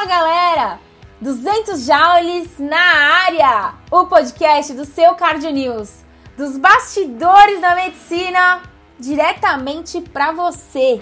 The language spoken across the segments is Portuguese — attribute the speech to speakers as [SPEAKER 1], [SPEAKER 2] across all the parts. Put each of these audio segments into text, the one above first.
[SPEAKER 1] galera! 200 Joules na área! O podcast do seu Cardio News. Dos bastidores da medicina, diretamente para você.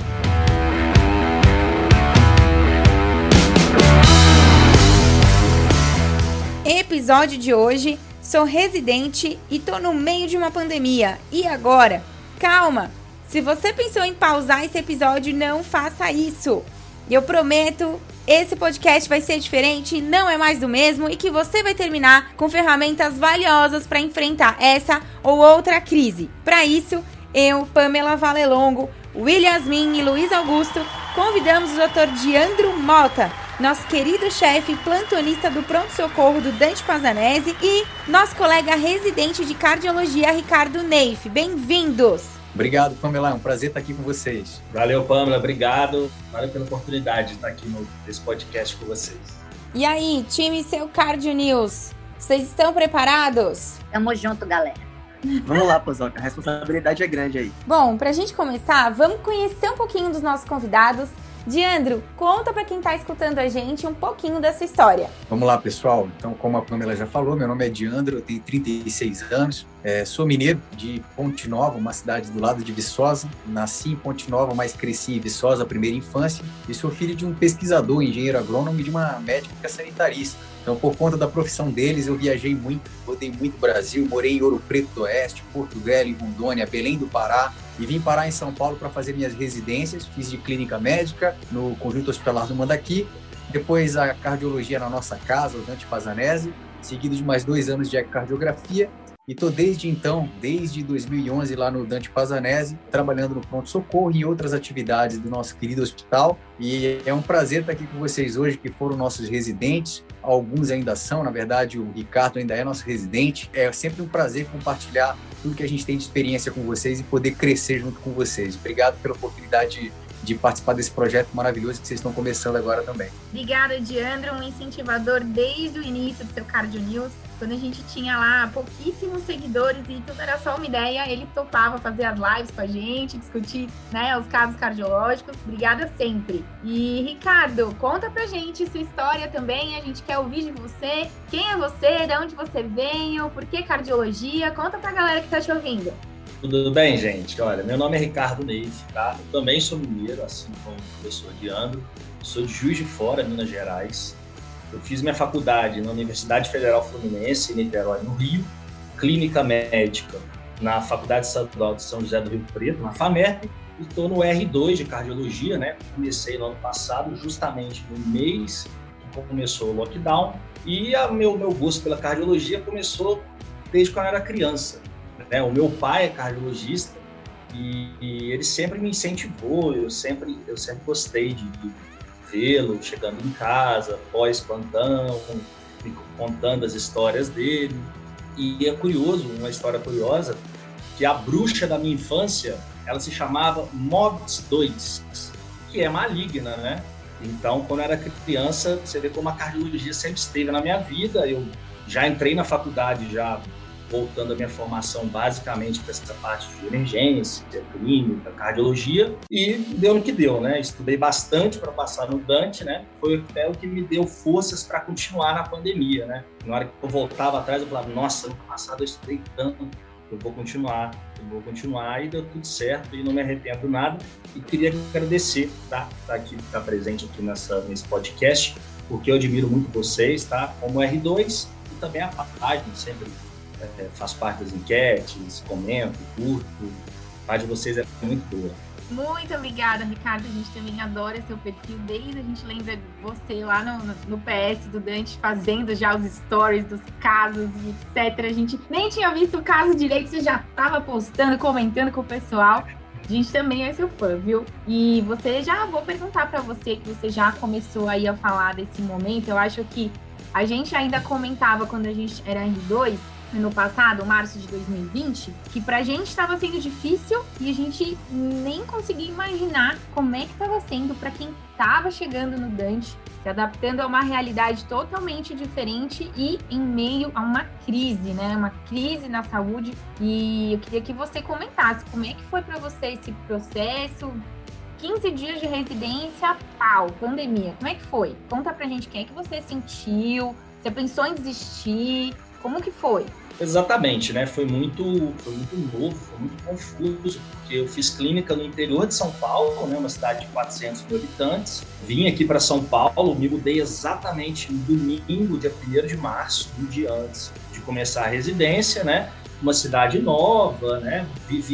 [SPEAKER 1] Episódio de hoje, sou residente e tô no meio de uma pandemia. E agora? Calma! Se você pensou em pausar esse episódio, não faça isso! E eu prometo, esse podcast vai ser diferente, não é mais do mesmo e que você vai terminar com ferramentas valiosas para enfrentar essa ou outra crise. Para isso, eu, Pamela Valelongo, Williasmin e Luiz Augusto convidamos o Dr. Diandro Mota, nosso querido chefe plantonista do pronto-socorro do Dante Pazzanese e nosso colega residente de cardiologia, Ricardo Neif. Bem-vindos!
[SPEAKER 2] Obrigado, Pamela. É um prazer estar aqui com vocês.
[SPEAKER 3] Valeu, Pamela. Obrigado. Valeu pela oportunidade de estar aqui nesse podcast com vocês.
[SPEAKER 1] E aí, time Seu Cardio News, vocês estão preparados?
[SPEAKER 4] Tamo junto, galera.
[SPEAKER 5] Vamos lá, Pazoca. A responsabilidade é grande aí.
[SPEAKER 1] Bom, pra gente começar, vamos conhecer um pouquinho dos nossos convidados. Diandro, conta pra quem tá escutando a gente um pouquinho dessa história.
[SPEAKER 2] Vamos lá, pessoal. Então, como a Pamela já falou, meu nome é Diandro, eu tenho 36 anos, sou mineiro de Ponte Nova, uma cidade do lado de Viçosa. Nasci em Ponte Nova, mas cresci em Viçosa, primeira infância. E sou filho de um pesquisador, engenheiro agrônomo e de uma médica sanitarista. Então, por conta da profissão deles, eu viajei muito, rodei muito o Brasil, morei em Ouro Preto do Oeste, Porto Velho, Rondônia, Belém do Pará, e vim parar em São Paulo para fazer minhas residências. Fiz de clínica médica no Conjunto Hospitalar do Mandaqui, depois a cardiologia na nossa casa, o Dante Pazzanese, seguido de mais 2 anos de ecocardiografia. E estou desde então, desde 2011, lá no Dante Pazzanese, trabalhando no pronto-socorro e em outras atividades do nosso querido hospital. E é um prazer estar aqui com vocês hoje, que foram nossos residentes. Alguns ainda são, na verdade, o Ricardo ainda é nosso residente. É sempre um prazer compartilhar tudo que a gente tem de experiência com vocês e poder crescer junto com vocês. Obrigado pela oportunidade de participar desse projeto maravilhoso que vocês estão começando agora também.
[SPEAKER 6] Obrigada, Diandro, um incentivador desde o início do seu Cardio News. Quando a gente tinha lá pouquíssimos seguidores e tudo era só uma ideia, ele topava fazer as lives com a gente, discutir, né, os casos cardiológicos. Obrigada sempre. E, Ricardo, conta pra gente sua história também, a gente quer ouvir de você. Quem é você, de onde você veio, por que cardiologia? Conta pra galera que tá te ouvindo.
[SPEAKER 3] Tudo bem, gente? Olha, meu nome é Ricardo Neif, tá? Eu também sou mineiro, assim como o professor Diandro. Sou de Juiz de Fora, Minas Gerais. Eu fiz minha faculdade na Universidade Federal Fluminense, em Niterói, no Rio. Clínica médica na Faculdade Estadual de São José do Rio Preto, na FAMERP. E estou no R2 de cardiologia, né? Comecei no ano passado, justamente no mês que começou o lockdown. E meu gosto pela cardiologia começou desde quando eu era criança. O meu pai é cardiologista e ele sempre me incentivou, eu sempre gostei de vê-lo chegando em casa, pós-plantão, me contando as histórias dele. E é curioso, uma história curiosa, que a bruxa da minha infância, ela se chamava MOBS2, que é maligna, né? Então, quando eu era criança, você vê como a cardiologia sempre esteve na minha vida. Eu já entrei na faculdade, já voltando à minha formação basicamente para essa parte de emergência, clínica, cardiologia, e deu no que deu, né? Estudei bastante para passar no Dante, né? Foi até o que me deu forças para continuar na pandemia, né? Na hora que eu voltava atrás, eu falava, nossa, no passado eu estudei tanto, eu vou continuar, e deu tudo certo, e não me arrependo nada. E queria agradecer, tá? Estar presente aqui nesse podcast, porque eu admiro muito vocês, tá? Como R2 e também a página, sempre faço parte das enquetes, comento, curto. A parte de vocês é muito boa.
[SPEAKER 6] Muito obrigada, Ricardo. A gente também adora seu perfil. Desde a gente lembra você lá no PS do Dante fazendo já os stories dos casos e etc. A gente nem tinha visto o caso direito, você já estava postando, comentando com o pessoal. A gente também é seu fã, viu? E vou perguntar para você, que você já começou aí a falar desse momento. Eu acho que a gente ainda comentava quando a gente era R2, no passado, março de 2020, que pra gente estava sendo difícil e a gente nem conseguia imaginar como é que estava sendo para quem estava chegando no Dante, se adaptando a uma realidade totalmente diferente e em meio a uma crise, né? Uma crise na saúde. E eu queria que você comentasse como é que foi para você esse processo, o 15 dias de residência, pau, pandemia. Como é que foi? Conta pra gente quem é que você sentiu, você pensou em desistir, como que foi?
[SPEAKER 3] Exatamente, né? Foi muito novo, foi muito confuso, porque eu fiz clínica no interior de São Paulo, né? Uma cidade de 400 mil habitantes. Vim aqui para São Paulo, me mudei exatamente no domingo, dia 1º de março, um dia antes de começar a residência, né? Uma cidade nova, né?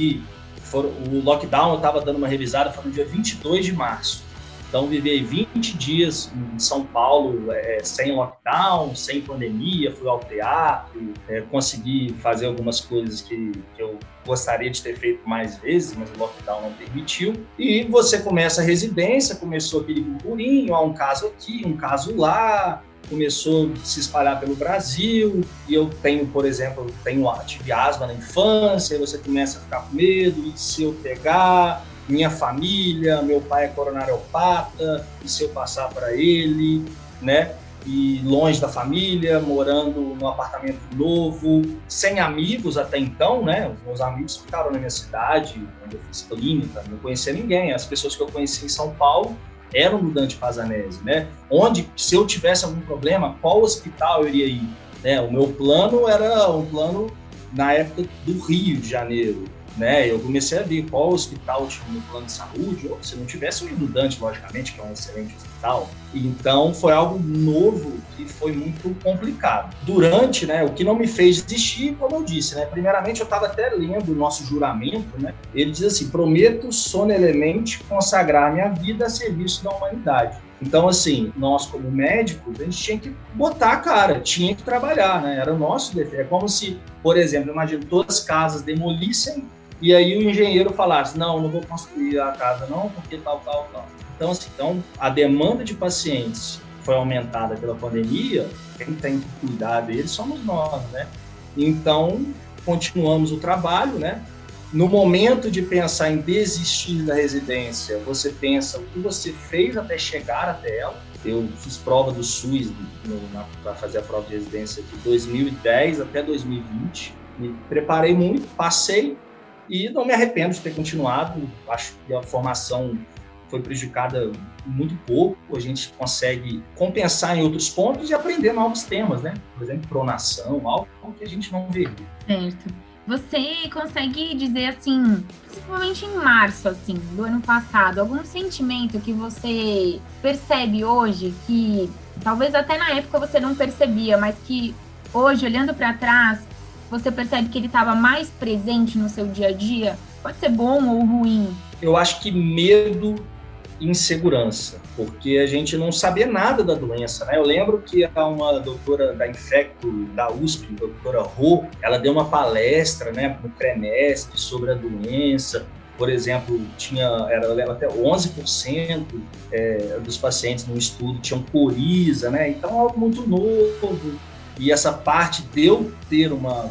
[SPEAKER 3] O lockdown, eu estava dando uma revisada, foi no dia 22 de março. Então, vivi 20 dias em São Paulo, sem lockdown, sem pandemia, fui ao teatro, consegui fazer algumas coisas que eu gostaria de ter feito mais vezes, mas o lockdown não permitiu. E você começa a residência, começou aquele burburinho, um caso aqui, um caso lá, começou a se espalhar pelo Brasil, e eu tenho, por exemplo, tive asma na infância, e você começa a ficar com medo, e se eu pegar... Minha família, meu pai é coronariopata, e se eu passar para ele, né? E longe da família, morando num apartamento novo, sem amigos até então, né? Os meus amigos ficaram na minha cidade, onde eu fiz clínica, não conhecia ninguém. As pessoas que eu conheci em São Paulo eram do Dante Pazanese, né? Onde, se eu tivesse algum problema, qual hospital eu iria ir? Né? O meu plano era um plano na época do Rio de Janeiro. Né, eu comecei a ver qual hospital tinha no plano de saúde, ou se não tivesse, o Dante, logicamente, que é um excelente hospital. Então, foi algo novo que foi muito complicado. Durante, né, o que não me fez desistir, como eu disse, né, primeiramente, eu estava até lendo o nosso juramento, né, ele diz assim, prometo solenemente consagrar minha vida a serviço da humanidade. Então, assim, nós como médicos, a gente tinha que botar a cara, tinha que trabalhar, né, era o nosso dever. É como se, por exemplo, imagina, todas as casas demolissem, e aí o engenheiro falasse, não vou construir a casa não, porque tal. Então, assim, a demanda de pacientes foi aumentada pela pandemia, quem tem que cuidar deles somos nós, né? Então, continuamos o trabalho, né? No momento de pensar em desistir da residência, você pensa o que você fez até chegar até ela. Eu fiz prova do SUS para fazer a prova de residência de 2010 até 2020. Me preparei muito, passei, e não me arrependo de ter continuado. Acho que a formação foi prejudicada muito pouco. A gente consegue compensar em outros pontos e aprender novos temas, né? Por exemplo, pronação, algo que a gente não vê.
[SPEAKER 6] Certo. Você consegue dizer, assim, principalmente em março, assim, do ano passado, algum sentimento que você percebe hoje, que talvez até na época você não percebia, mas que hoje, olhando para trás, você percebe que ele estava mais presente no seu dia a dia? Pode ser bom ou ruim?
[SPEAKER 3] Eu acho que medo e insegurança, porque a gente não sabia nada da doença, né? Eu lembro que uma doutora da Infecto, da USP, a doutora Rô, ela deu uma palestra, né, no trimestre sobre a doença. Por exemplo, era até 11% dos pacientes no estudo tinham coriza, né? Então, é algo muito novo. E essa parte de eu ter uma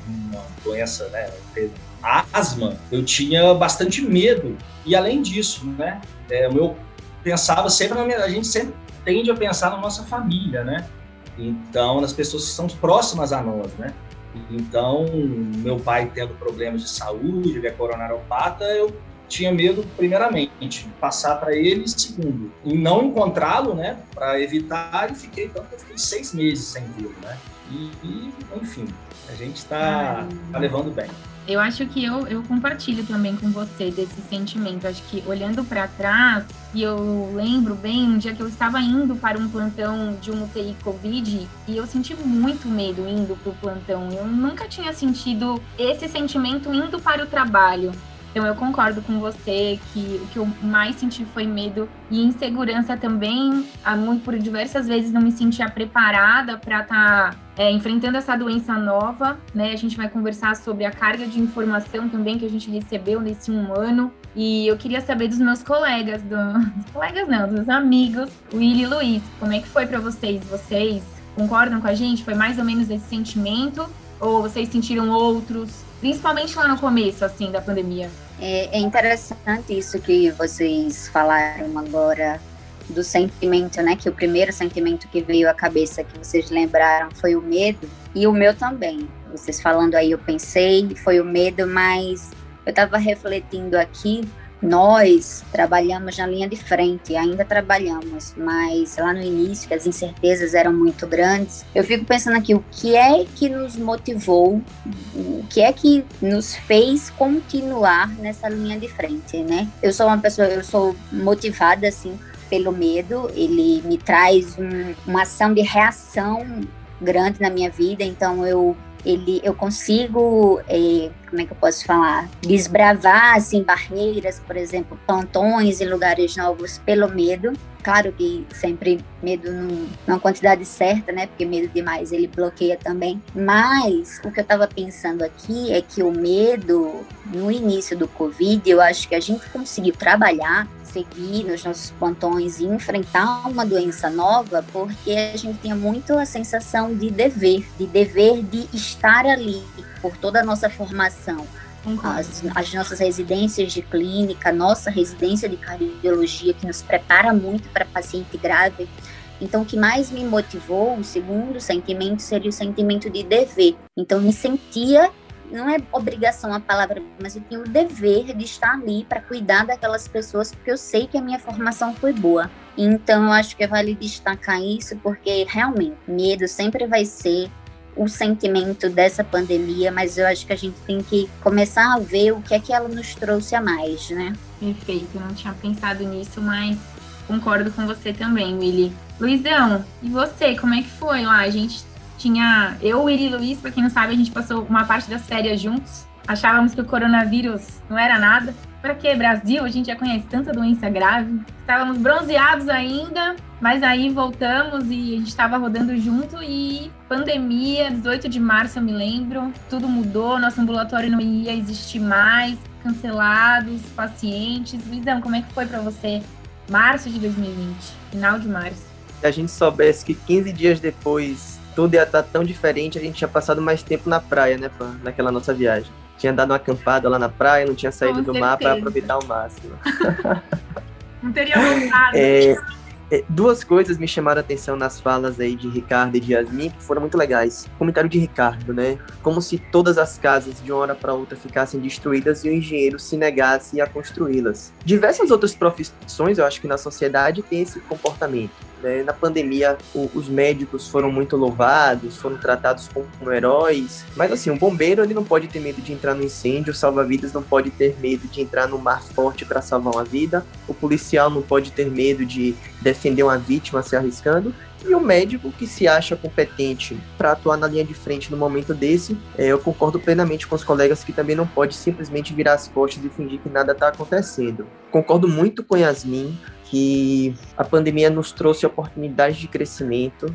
[SPEAKER 3] doença, né, ter asma, eu tinha bastante medo. E além disso, né, eu pensava sempre a gente sempre tende a pensar na nossa família, né? Então, nas pessoas que são próximas a nós, né? Então, meu pai tendo problemas de saúde, ele é coronariopata, eu tinha medo, primeiramente, de passar para ele, e segundo, em não encontrá-lo, né, para evitar, e fiquei 6 meses sem vê-lo, né, e enfim, a gente está levando bem.
[SPEAKER 6] Eu acho que eu compartilho também com você desse sentimento. Acho que olhando para trás, e eu lembro bem um dia que eu estava indo para um plantão de um UTI Covid e eu senti muito medo indo para o plantão. Eu nunca tinha sentido esse sentimento indo para o trabalho. Então, eu concordo com você que o que eu mais senti foi medo e insegurança também. Por diversas vezes não me sentia preparada para estar enfrentando essa doença nova, né? A gente vai conversar sobre a carga de informação também que a gente recebeu nesse 1 ano. E eu queria saber dos meus colegas, dos amigos, Willy e Luiz, como é que foi para vocês? Vocês concordam com a gente? Foi mais ou menos esse sentimento? Ou vocês sentiram outros? Principalmente lá no começo, assim, da pandemia.
[SPEAKER 4] É interessante isso que vocês falaram agora do sentimento, né? Que o primeiro sentimento que veio à cabeça, que vocês lembraram, foi o medo. E o meu também. Vocês falando aí, eu pensei, foi o medo, mas eu estava refletindo aqui, Nós trabalhamos na linha de frente, ainda trabalhamos, mas lá no início, que as incertezas eram muito grandes, eu fico pensando aqui, o que é que nos motivou, o que é que nos fez continuar nessa linha de frente, né? Eu sou motivada, assim, pelo medo, ele me traz uma ação de reação grande na minha vida, então eu consigo, como é que eu posso falar, desbravar, assim, barreiras, por exemplo, plantões em lugares novos pelo medo. Claro que sempre medo numa quantidade certa, né, porque medo demais ele bloqueia também. Mas o que eu estava pensando aqui é que o medo, no início do Covid, eu acho que a gente conseguiu trabalhar, seguir nos nossos plantões e enfrentar uma doença nova, porque a gente tinha muito a sensação de dever de estar ali por toda a nossa formação. As nossas residências de clínica, nossa residência de cardiologia, que nos prepara muito para paciente grave. Então, o que mais me motivou, o segundo sentimento, seria o sentimento de dever. Então, me sentia, não é obrigação a palavra, mas eu tinha o dever de estar ali para cuidar daquelas pessoas, porque eu sei que a minha formação foi boa. Então, eu acho que vale destacar isso, porque realmente, medo sempre vai ser o sentimento dessa pandemia, mas eu acho que a gente tem que começar a ver o que é que ela nos trouxe a mais, né?
[SPEAKER 6] Perfeito, eu não tinha pensado nisso, mas concordo com você também, Willy. Luizão, e você, como é que foi lá? A gente tinha, eu, Willy e Luiz, pra quem não sabe, a gente passou uma parte das férias juntos, achávamos que o coronavírus não era nada. Pra que Brasil? A gente já conhece tanta doença grave. Estávamos bronzeados ainda, mas aí voltamos e a gente estava rodando junto e pandemia, 18 de março eu me lembro, tudo mudou, nosso ambulatório não ia existir mais, cancelados, pacientes. Luizão, como é que foi pra você? Março de 2020, final de março.
[SPEAKER 5] Se a gente soubesse que 15 dias depois tudo ia estar tão diferente, a gente tinha passado mais tempo na praia, né, Pan? Naquela nossa viagem. Tinha dado uma acampada lá na praia, não tinha saído do mar para aproveitar ao máximo.
[SPEAKER 6] Não teria voltado.
[SPEAKER 5] Duas coisas me chamaram a atenção nas falas aí de Ricardo e de Yasmin, que foram muito legais. O comentário de Ricardo, né? Como se todas as casas de uma hora para outra ficassem destruídas e o engenheiro se negasse a construí-las. Diversas outras profissões, eu acho que na sociedade, tem esse comportamento. Na pandemia, os médicos foram muito louvados, foram tratados como heróis, mas assim, o bombeiro ele não pode ter medo de entrar no incêndio, o salva-vidas não pode ter medo de entrar no mar forte para salvar uma vida, o policial não pode ter medo de defender uma vítima se arriscando, e o médico que se acha competente para atuar na linha de frente no momento desse, eu concordo plenamente com os colegas que também não pode simplesmente virar as costas e fingir que nada está acontecendo. Concordo muito com Yasmin, que a pandemia nos trouxe oportunidades de crescimento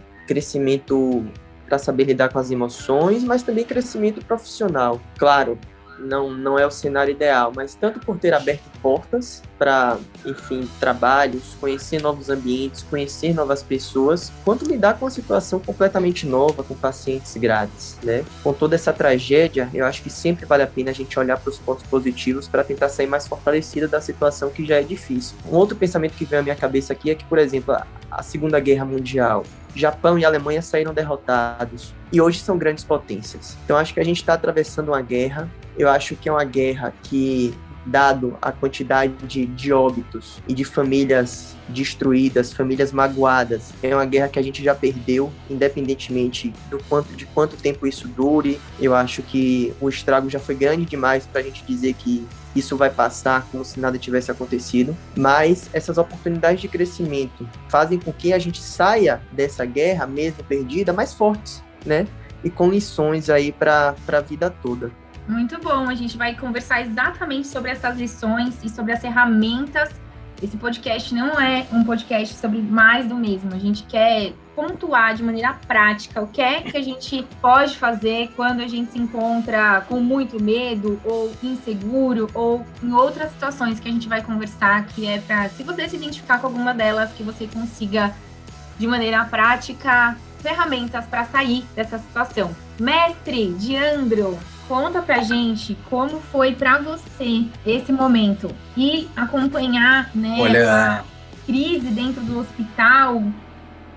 [SPEAKER 5] para saber lidar com as emoções, mas também crescimento profissional. Claro, não é o cenário ideal, mas tanto por ter aberto portas para, enfim, trabalhos, conhecer novos ambientes, conhecer novas pessoas, quanto lidar com uma situação completamente nova, com pacientes graves, né? Com toda essa tragédia, eu acho que sempre vale a pena a gente olhar para os pontos positivos para tentar sair mais fortalecida da situação que já é difícil. Um outro pensamento que vem à minha cabeça aqui é que, por exemplo, a Segunda Guerra Mundial, Japão e Alemanha saíram derrotados e hoje são grandes potências. Então acho que a gente está atravessando uma guerra. Eu acho que é uma guerra que, dado a quantidade de óbitos e de famílias destruídas, famílias magoadas, é uma guerra que a gente já perdeu, independentemente de quanto tempo isso dure. Eu acho que o estrago já foi grande demais para a gente dizer que isso vai passar como se nada tivesse acontecido, mas essas oportunidades de crescimento fazem com que a gente saia dessa guerra, mesmo perdida, mais fortes, né? E com lições aí para a vida toda.
[SPEAKER 6] Muito bom, a gente vai conversar exatamente sobre essas lições e sobre as ferramentas. Esse podcast não é um podcast sobre mais do mesmo, a gente quer pontuar de maneira prática o que é que a gente pode fazer quando a gente se encontra com muito medo ou inseguro ou em outras situações que a gente vai conversar, que é para, se você se identificar com alguma delas, que você consiga de maneira prática ferramentas para sair dessa situação. Mestre Diandro, conta pra gente como foi pra você esse momento e acompanhar, né, a crise dentro do hospital,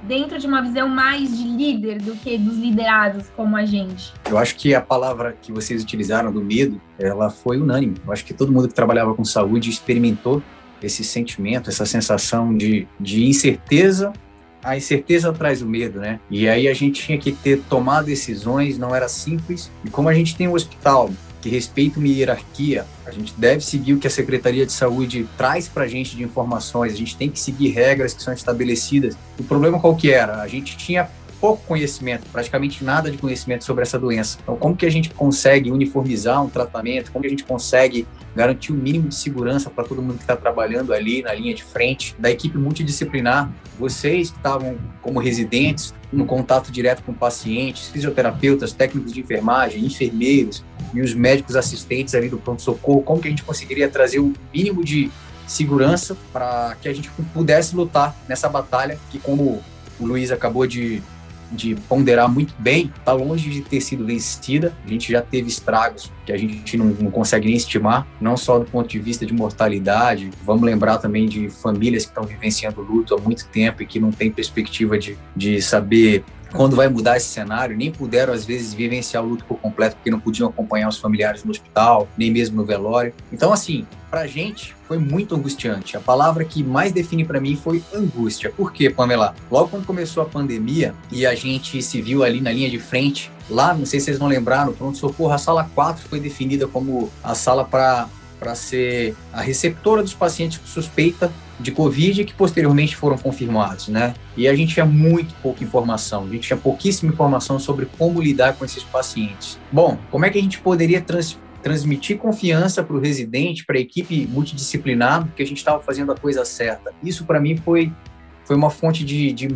[SPEAKER 6] dentro de uma visão mais de líder do que dos liderados como a gente?
[SPEAKER 2] Eu acho que a palavra que vocês utilizaram do medo, ela foi unânime. Eu acho que todo mundo que trabalhava com saúde experimentou esse sentimento, essa sensação de incerteza. A incerteza traz o medo, né? E aí a gente tinha que tomar decisões, não era simples. E como a gente tem um hospital que respeita uma hierarquia, a gente deve seguir o que a Secretaria de Saúde traz para a gente de informações, a gente tem que seguir regras que são estabelecidas. O problema qual que era? A gente tinha pouco conhecimento, praticamente nada de conhecimento sobre essa doença. Então, como que a gente consegue uniformizar um tratamento? Como que a gente consegue garantir o mínimo de segurança para todo mundo que está trabalhando ali na linha de frente, da equipe multidisciplinar? Vocês que estavam como residentes, no contato direto com pacientes, fisioterapeutas, técnicos de enfermagem, enfermeiros e os médicos assistentes ali do pronto-socorro, como que a gente conseguiria trazer o mínimo de segurança para que a gente pudesse lutar nessa batalha que, como o Luiz acabou de ponderar muito bem, está longe de ter sido vencida. A gente já teve estragos que a gente não consegue nem estimar, não só do ponto de vista de mortalidade. Vamos lembrar também de famílias que estão vivenciando luto há muito tempo e que não têm perspectiva de saber quando vai mudar esse cenário, nem puderam, às vezes, vivenciar o luto por completo, porque não podiam acompanhar os familiares no hospital, nem mesmo no velório. Então, assim, pra gente, foi muito angustiante. A palavra que mais define pra mim foi angústia. Por quê, Pamela? Logo quando começou a pandemia e a gente se viu ali na linha de frente, lá, não sei se vocês vão lembrar, no pronto-socorro, a sala 4 foi definida como a sala para ser a receptora dos pacientes com suspeita de Covid que posteriormente foram confirmados, né? E a gente tinha muito pouca informação, a gente tinha pouquíssima informação sobre como lidar com esses pacientes. Bom, como é que a gente poderia transmitir confiança para o residente, para a equipe multidisciplinar, que a gente estava fazendo a coisa certa? Isso, para mim, foi uma fonte de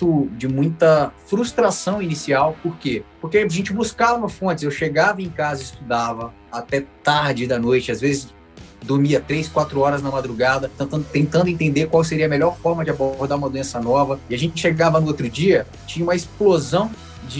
[SPEAKER 2] muita frustração inicial. Por quê? Porque a gente buscava fontes. Eu chegava em casa, estudava até tarde da noite, às vezes dormia 3, 4 horas na madrugada, tentando entender qual seria a melhor forma de abordar uma doença nova. E a gente chegava no outro dia, tinha uma explosão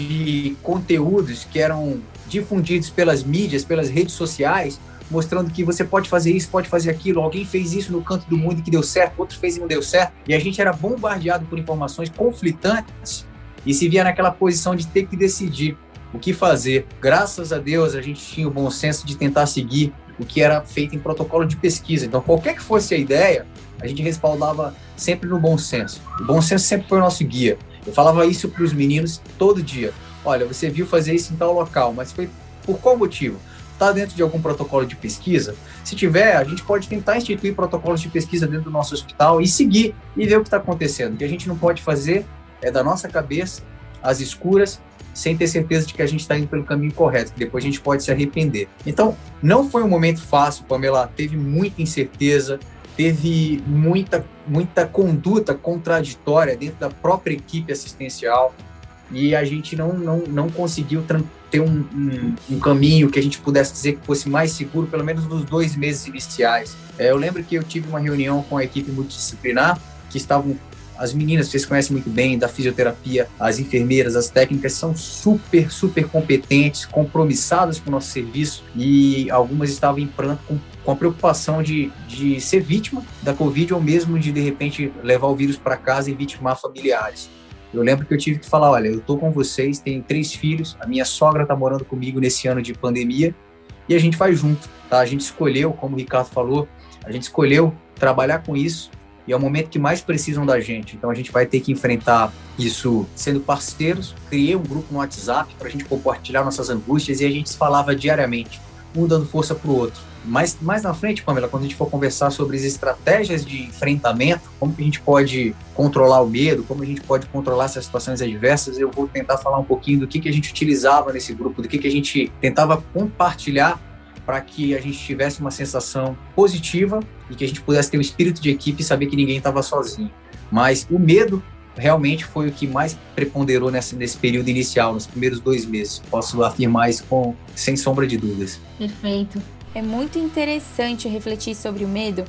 [SPEAKER 2] de conteúdos que eram difundidos pelas mídias, pelas redes sociais, mostrando que você pode fazer isso, pode fazer aquilo, alguém fez isso no canto do mundo e que deu certo, outro fez e não deu certo. E a gente era bombardeado por informações conflitantes e se via naquela posição de ter que decidir o que fazer. Graças a Deus, a gente tinha o bom senso de tentar seguir o que era feito em protocolo de pesquisa. Então, qualquer que fosse a ideia, a gente respaldava sempre no bom senso. O bom senso sempre foi o nosso guia. Eu falava isso para os meninos todo dia. Olha, você viu fazer isso em tal local, mas foi por qual motivo? Está dentro de algum protocolo de pesquisa? Se tiver, a gente pode tentar instituir protocolos de pesquisa dentro do nosso hospital e seguir e ver o que está acontecendo. O que a gente não pode fazer é da nossa cabeça, às escuras, sem ter certeza de que a gente está indo pelo caminho correto, que depois a gente pode se arrepender. Então, não foi um momento fácil, Pamela, teve muita incerteza, teve muita conduta contraditória dentro da própria equipe assistencial e a gente não conseguiu ter um caminho que a gente pudesse dizer que fosse mais seguro, pelo menos nos 2 meses iniciais. Eu lembro que eu tive uma reunião com a equipe multidisciplinar, que estavam as meninas, vocês conhecem muito bem, da fisioterapia, as enfermeiras, as técnicas são super, super competentes, compromissadas com o nosso serviço e algumas estavam em pranto com a preocupação de ser vítima da Covid ou mesmo de repente, levar o vírus para casa e vitimar familiares. Eu lembro que eu tive que falar, olha, eu estou com vocês, tenho 3 filhos, a minha sogra está morando comigo nesse ano de pandemia e a gente faz junto, tá? A gente escolheu, como o Ricardo falou, a gente escolheu trabalhar com isso e é o momento que mais precisam da gente. Então a gente vai ter que enfrentar isso sendo parceiros. Criei um grupo no WhatsApp para a gente compartilhar nossas angústias e a gente se falava diariamente, um dando força para o outro. Mas mais na frente, Pamela, quando a gente for conversar sobre as estratégias de enfrentamento, como que a gente pode controlar o medo, como a gente pode controlar essas situações adversas, eu vou tentar falar um pouquinho do que a gente utilizava nesse grupo, do que a gente tentava compartilhar para que a gente tivesse uma sensação positiva e que a gente pudesse ter um espírito de equipe e saber que ninguém estava sozinho. Mas o medo realmente foi o que mais preponderou nesse período inicial, nos primeiros 2 meses. Posso afirmar isso sem sombra de dúvidas.
[SPEAKER 6] Perfeito.
[SPEAKER 1] É muito interessante refletir sobre o medo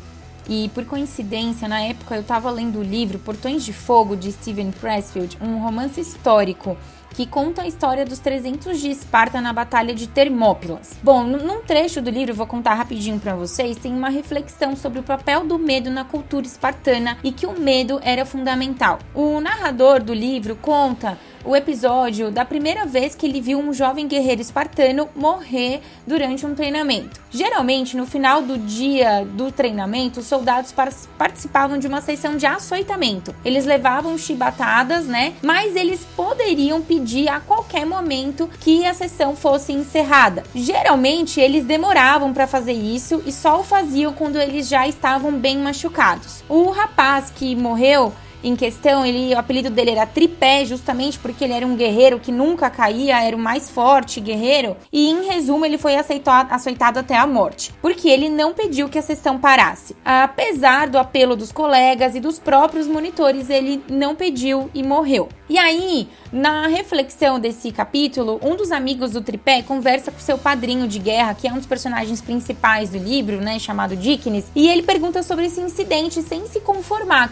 [SPEAKER 1] E por coincidência, na época eu estava lendo o livro Portões de Fogo, de Steven Pressfield, um romance histórico que conta a história dos 300 de Esparta na Batalha de Termópilas. Bom, num trecho do livro, vou contar rapidinho para vocês, tem uma reflexão sobre o papel do medo na cultura espartana e que o medo era fundamental. O narrador do livro conta o episódio da primeira vez que ele viu um jovem guerreiro espartano morrer durante um treinamento. Geralmente, no final do dia do treinamento, os soldados participavam de uma sessão de açoitamento. Eles levavam chibatadas, né? Mas eles poderiam pedir a qualquer momento que a sessão fosse encerrada. Geralmente, eles demoravam para fazer isso e só o faziam quando eles já estavam bem machucados. O rapaz que morreu em questão, o apelido dele era Tripé, justamente porque ele era um guerreiro que nunca caía, era o mais forte guerreiro, e em resumo ele foi açoitado até a morte, porque ele não pediu que a sessão parasse. Apesar do apelo dos colegas e dos próprios monitores, ele não pediu e morreu. E aí, na reflexão desse capítulo, um dos amigos do Tripé conversa com seu padrinho de guerra, que é um dos personagens principais do livro, né, chamado Díquenes, e ele pergunta sobre esse incidente sem se conformar,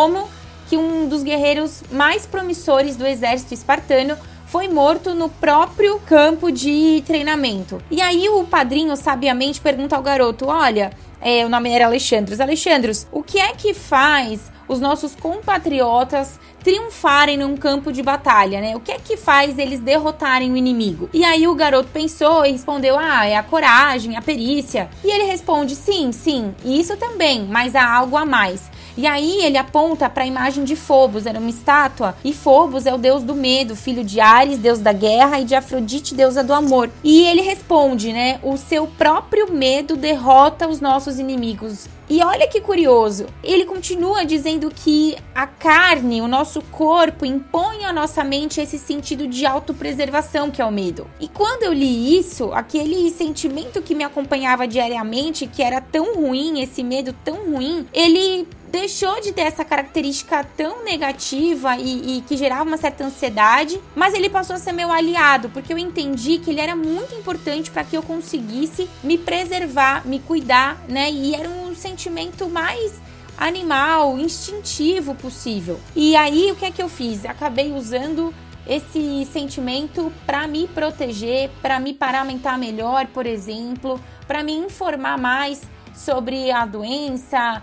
[SPEAKER 1] que um dos guerreiros mais promissores do exército espartano foi morto no próprio campo de treinamento. E aí o padrinho sabiamente pergunta ao garoto, olha, o nome era Alexandros, o que é que faz os nossos compatriotas triunfarem num campo de batalha, né? O que é que faz eles derrotarem o inimigo? E aí o garoto pensou e respondeu, é a coragem, a perícia. E ele responde, sim, isso também, mas há algo a mais. E aí ele aponta para a imagem de Fobos, era uma estátua, e Fobos é o deus do medo, filho de Ares, deus da guerra, e de Afrodite, deusa do amor. E ele responde, né, o seu próprio medo derrota os nossos inimigos. E olha que curioso, ele continua dizendo que a carne, o nosso corpo, impõe à nossa mente esse sentido de autopreservação que é o medo. E quando eu li isso, aquele sentimento que me acompanhava diariamente, que era tão ruim, esse medo tão ruim, ele deixou de ter essa característica tão negativa e que gerava uma certa ansiedade, mas ele passou a ser meu aliado, porque eu entendi que ele era muito importante para que eu conseguisse me preservar, me cuidar, né? E era um sentimento mais animal, instintivo possível. E aí, o que é que eu fiz? Acabei usando esse sentimento para me proteger, para me paramentar melhor, por exemplo, para me informar mais sobre a doença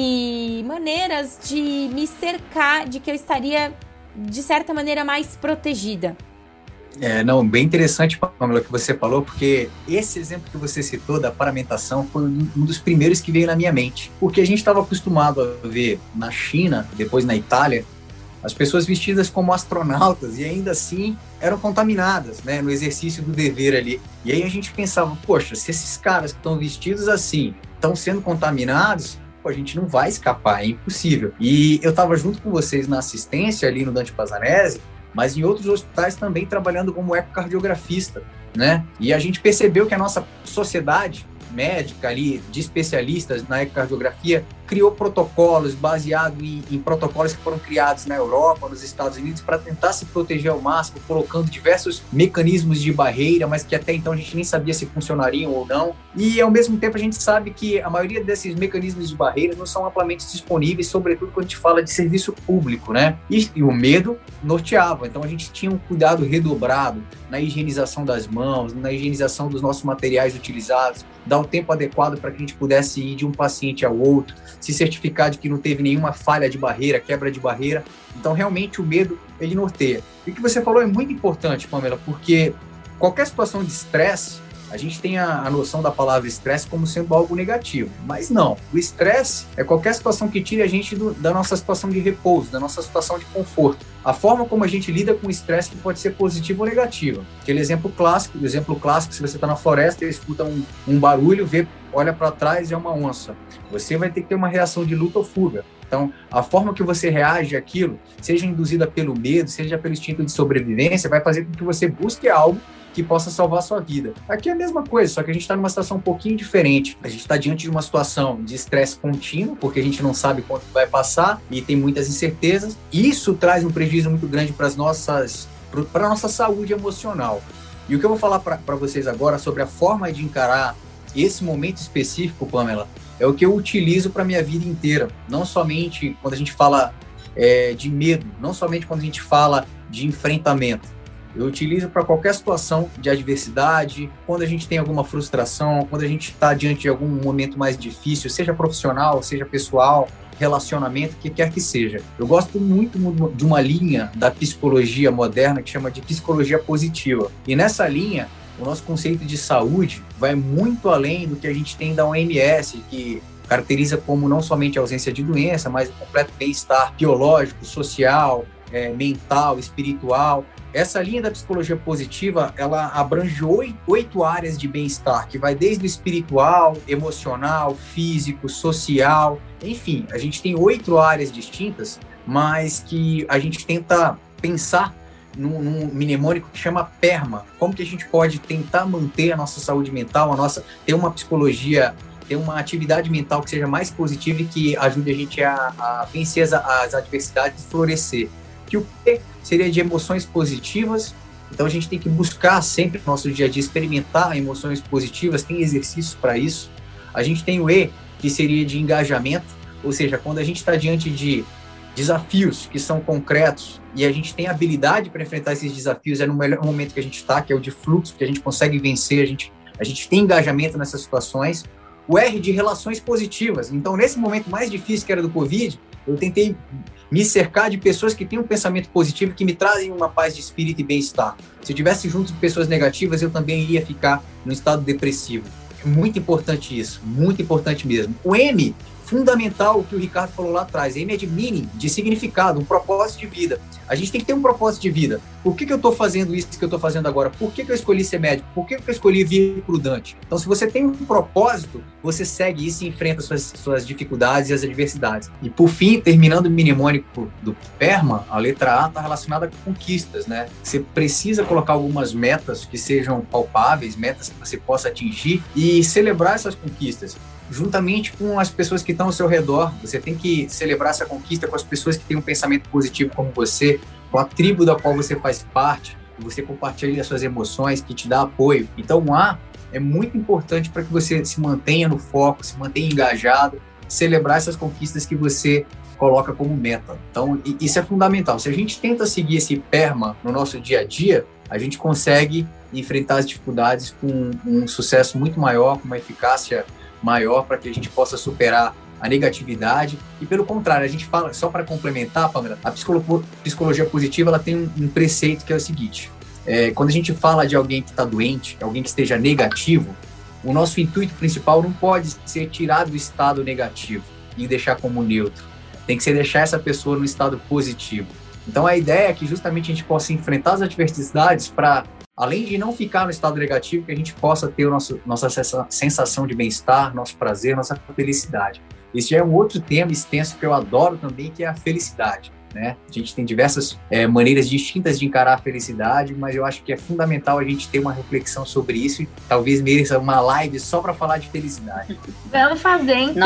[SPEAKER 1] e maneiras de me cercar, de que eu estaria, de certa maneira, mais protegida.
[SPEAKER 2] Bem interessante, Pamela, o que você falou, porque esse exemplo que você citou da paramentação foi um dos primeiros que veio na minha mente, porque a gente estava acostumado a ver na China, depois na Itália, as pessoas vestidas como astronautas e ainda assim eram contaminadas, né, no exercício do dever ali. E aí a gente pensava, poxa, se esses caras que estão vestidos assim estão sendo contaminados, a gente não vai escapar, é impossível. E eu estava junto com vocês na assistência ali no Dante Pazzanese, mas em outros hospitais também trabalhando como ecocardiografista, né? E a gente percebeu que a nossa sociedade médica ali, de especialistas na ecocardiografia, criou protocolos baseados em protocolos que foram criados na Europa, nos Estados Unidos, para tentar se proteger ao máximo, colocando diversos mecanismos de barreira, mas que até então a gente nem sabia se funcionariam ou não. E, ao mesmo tempo, a gente sabe que a maioria desses mecanismos de barreira não são amplamente disponíveis, sobretudo quando a gente fala de serviço público, né? E o medo norteava. Então, a gente tinha um cuidado redobrado na higienização das mãos, na higienização dos nossos materiais utilizados, dar o tempo adequado para que a gente pudesse ir de um paciente ao outro, se certificar de que não teve nenhuma falha de barreira, quebra de barreira. Então, realmente, o medo, ele norteia. E o que você falou é muito importante, Pamela, porque qualquer situação de estresse, a gente tem a noção da palavra estresse como sendo algo negativo, mas não. O estresse é qualquer situação que tire a gente da nossa situação de repouso, da nossa situação de conforto. A forma como a gente lida com o estresse que pode ser positivo ou negativo. Aquele exemplo clássico, se você está na floresta e escuta um barulho, olha para trás e é uma onça. Você vai ter que ter uma reação de luta ou fuga. Então, a forma que você reage àquilo, seja induzida pelo medo, seja pelo instinto de sobrevivência, vai fazer com que você busque algo que possa salvar a sua vida. Aqui é a mesma coisa, só que a gente está numa situação um pouquinho diferente. A gente está diante de uma situação de estresse contínuo, porque a gente não sabe quanto vai passar e tem muitas incertezas. E isso traz um prejuízo muito grande para a nossa saúde emocional. E o que eu vou falar para vocês agora sobre a forma de encarar esse momento específico, Pamela, é o que eu utilizo para minha vida inteira. Não somente quando a gente fala de medo, não somente quando a gente fala de enfrentamento. Eu utilizo para qualquer situação de adversidade, quando a gente tem alguma frustração, quando a gente está diante de algum momento mais difícil, seja profissional, seja pessoal, relacionamento, o que quer que seja. Eu gosto muito de uma linha da psicologia moderna que chama de psicologia positiva. E nessa linha, o nosso conceito de saúde vai muito além do que a gente tem da OMS, que caracteriza como não somente a ausência de doença, mas o completo bem-estar biológico, social, mental, espiritual. Essa linha da psicologia positiva, ela abrange 8 áreas de bem-estar, que vai desde o espiritual, emocional, físico, social, enfim, a gente tem 8 áreas distintas, mas que a gente tenta pensar num mnemônico que chama PERMA. Como que a gente pode tentar manter a nossa saúde mental, ter uma psicologia, ter uma atividade mental que seja mais positiva e que ajude a gente a vencer as adversidades e florescer. Que o P seria de emoções positivas, então a gente tem que buscar sempre no nosso dia a dia experimentar emoções positivas, tem exercícios para isso. A gente tem o E, que seria de engajamento, ou seja, quando a gente está diante de desafios que são concretos e a gente tem habilidade para enfrentar esses desafios, é no melhor momento que a gente está, que é o de fluxo, que a gente consegue vencer, a gente tem engajamento nessas situações. O R de relações positivas, então nesse momento mais difícil que era do Covid, eu tentei me cercar de pessoas que têm um pensamento positivo, que me trazem uma paz de espírito e bem-estar. Se eu estivesse junto de pessoas negativas, eu também iria ficar no estado depressivo. É muito importante isso, muito importante mesmo. O M, fundamental, o que o Ricardo falou lá atrás, M é de meaning, de significado, um propósito de vida. A gente tem que ter um propósito de vida. Por que eu estou fazendo isso que eu estou fazendo agora? Por que eu escolhi ser médico? Por que eu escolhi vir para o Dante? Então, se você tem um propósito, você segue isso e enfrenta suas dificuldades e as adversidades. E, por fim, terminando o mnemônico do PERMA, a letra A está relacionada com conquistas, né? Você precisa colocar algumas metas que sejam palpáveis, metas que você possa atingir e celebrar essas conquistas. Juntamente com as pessoas que estão ao seu redor. Você tem que celebrar essa conquista com as pessoas que têm um pensamento positivo como você, com a tribo da qual você faz parte, que você compartilha as suas emoções, que te dá apoio. Então, o A é muito importante para que você se mantenha no foco, se mantenha engajado, celebrar essas conquistas que você coloca como meta. Então, isso é fundamental. Se a gente tenta seguir esse PERMA no nosso dia a dia, a gente consegue enfrentar as dificuldades com um sucesso muito maior, com uma eficácia maior, para que a gente possa superar a negatividade. E pelo contrário, a gente fala, só para complementar, Pamela, a psicologia positiva, ela tem um preceito que é o seguinte: quando a gente fala de alguém que está doente, alguém que esteja negativo, o nosso intuito principal não pode ser tirar do estado negativo e deixar como neutro. Tem que ser deixar essa pessoa no estado positivo. Então a ideia é que justamente a gente possa enfrentar as adversidades para, além de não ficar no estado negativo, que a gente possa ter nossa sensação de bem-estar, nosso prazer, nossa felicidade. Esse já é um outro tema extenso que eu adoro também, que é a felicidade, né? A gente tem diversas maneiras distintas de encarar a felicidade, mas eu acho que é fundamental a gente ter uma reflexão sobre isso e talvez mereça uma live só para falar de felicidade.
[SPEAKER 6] Vamos fazer, então.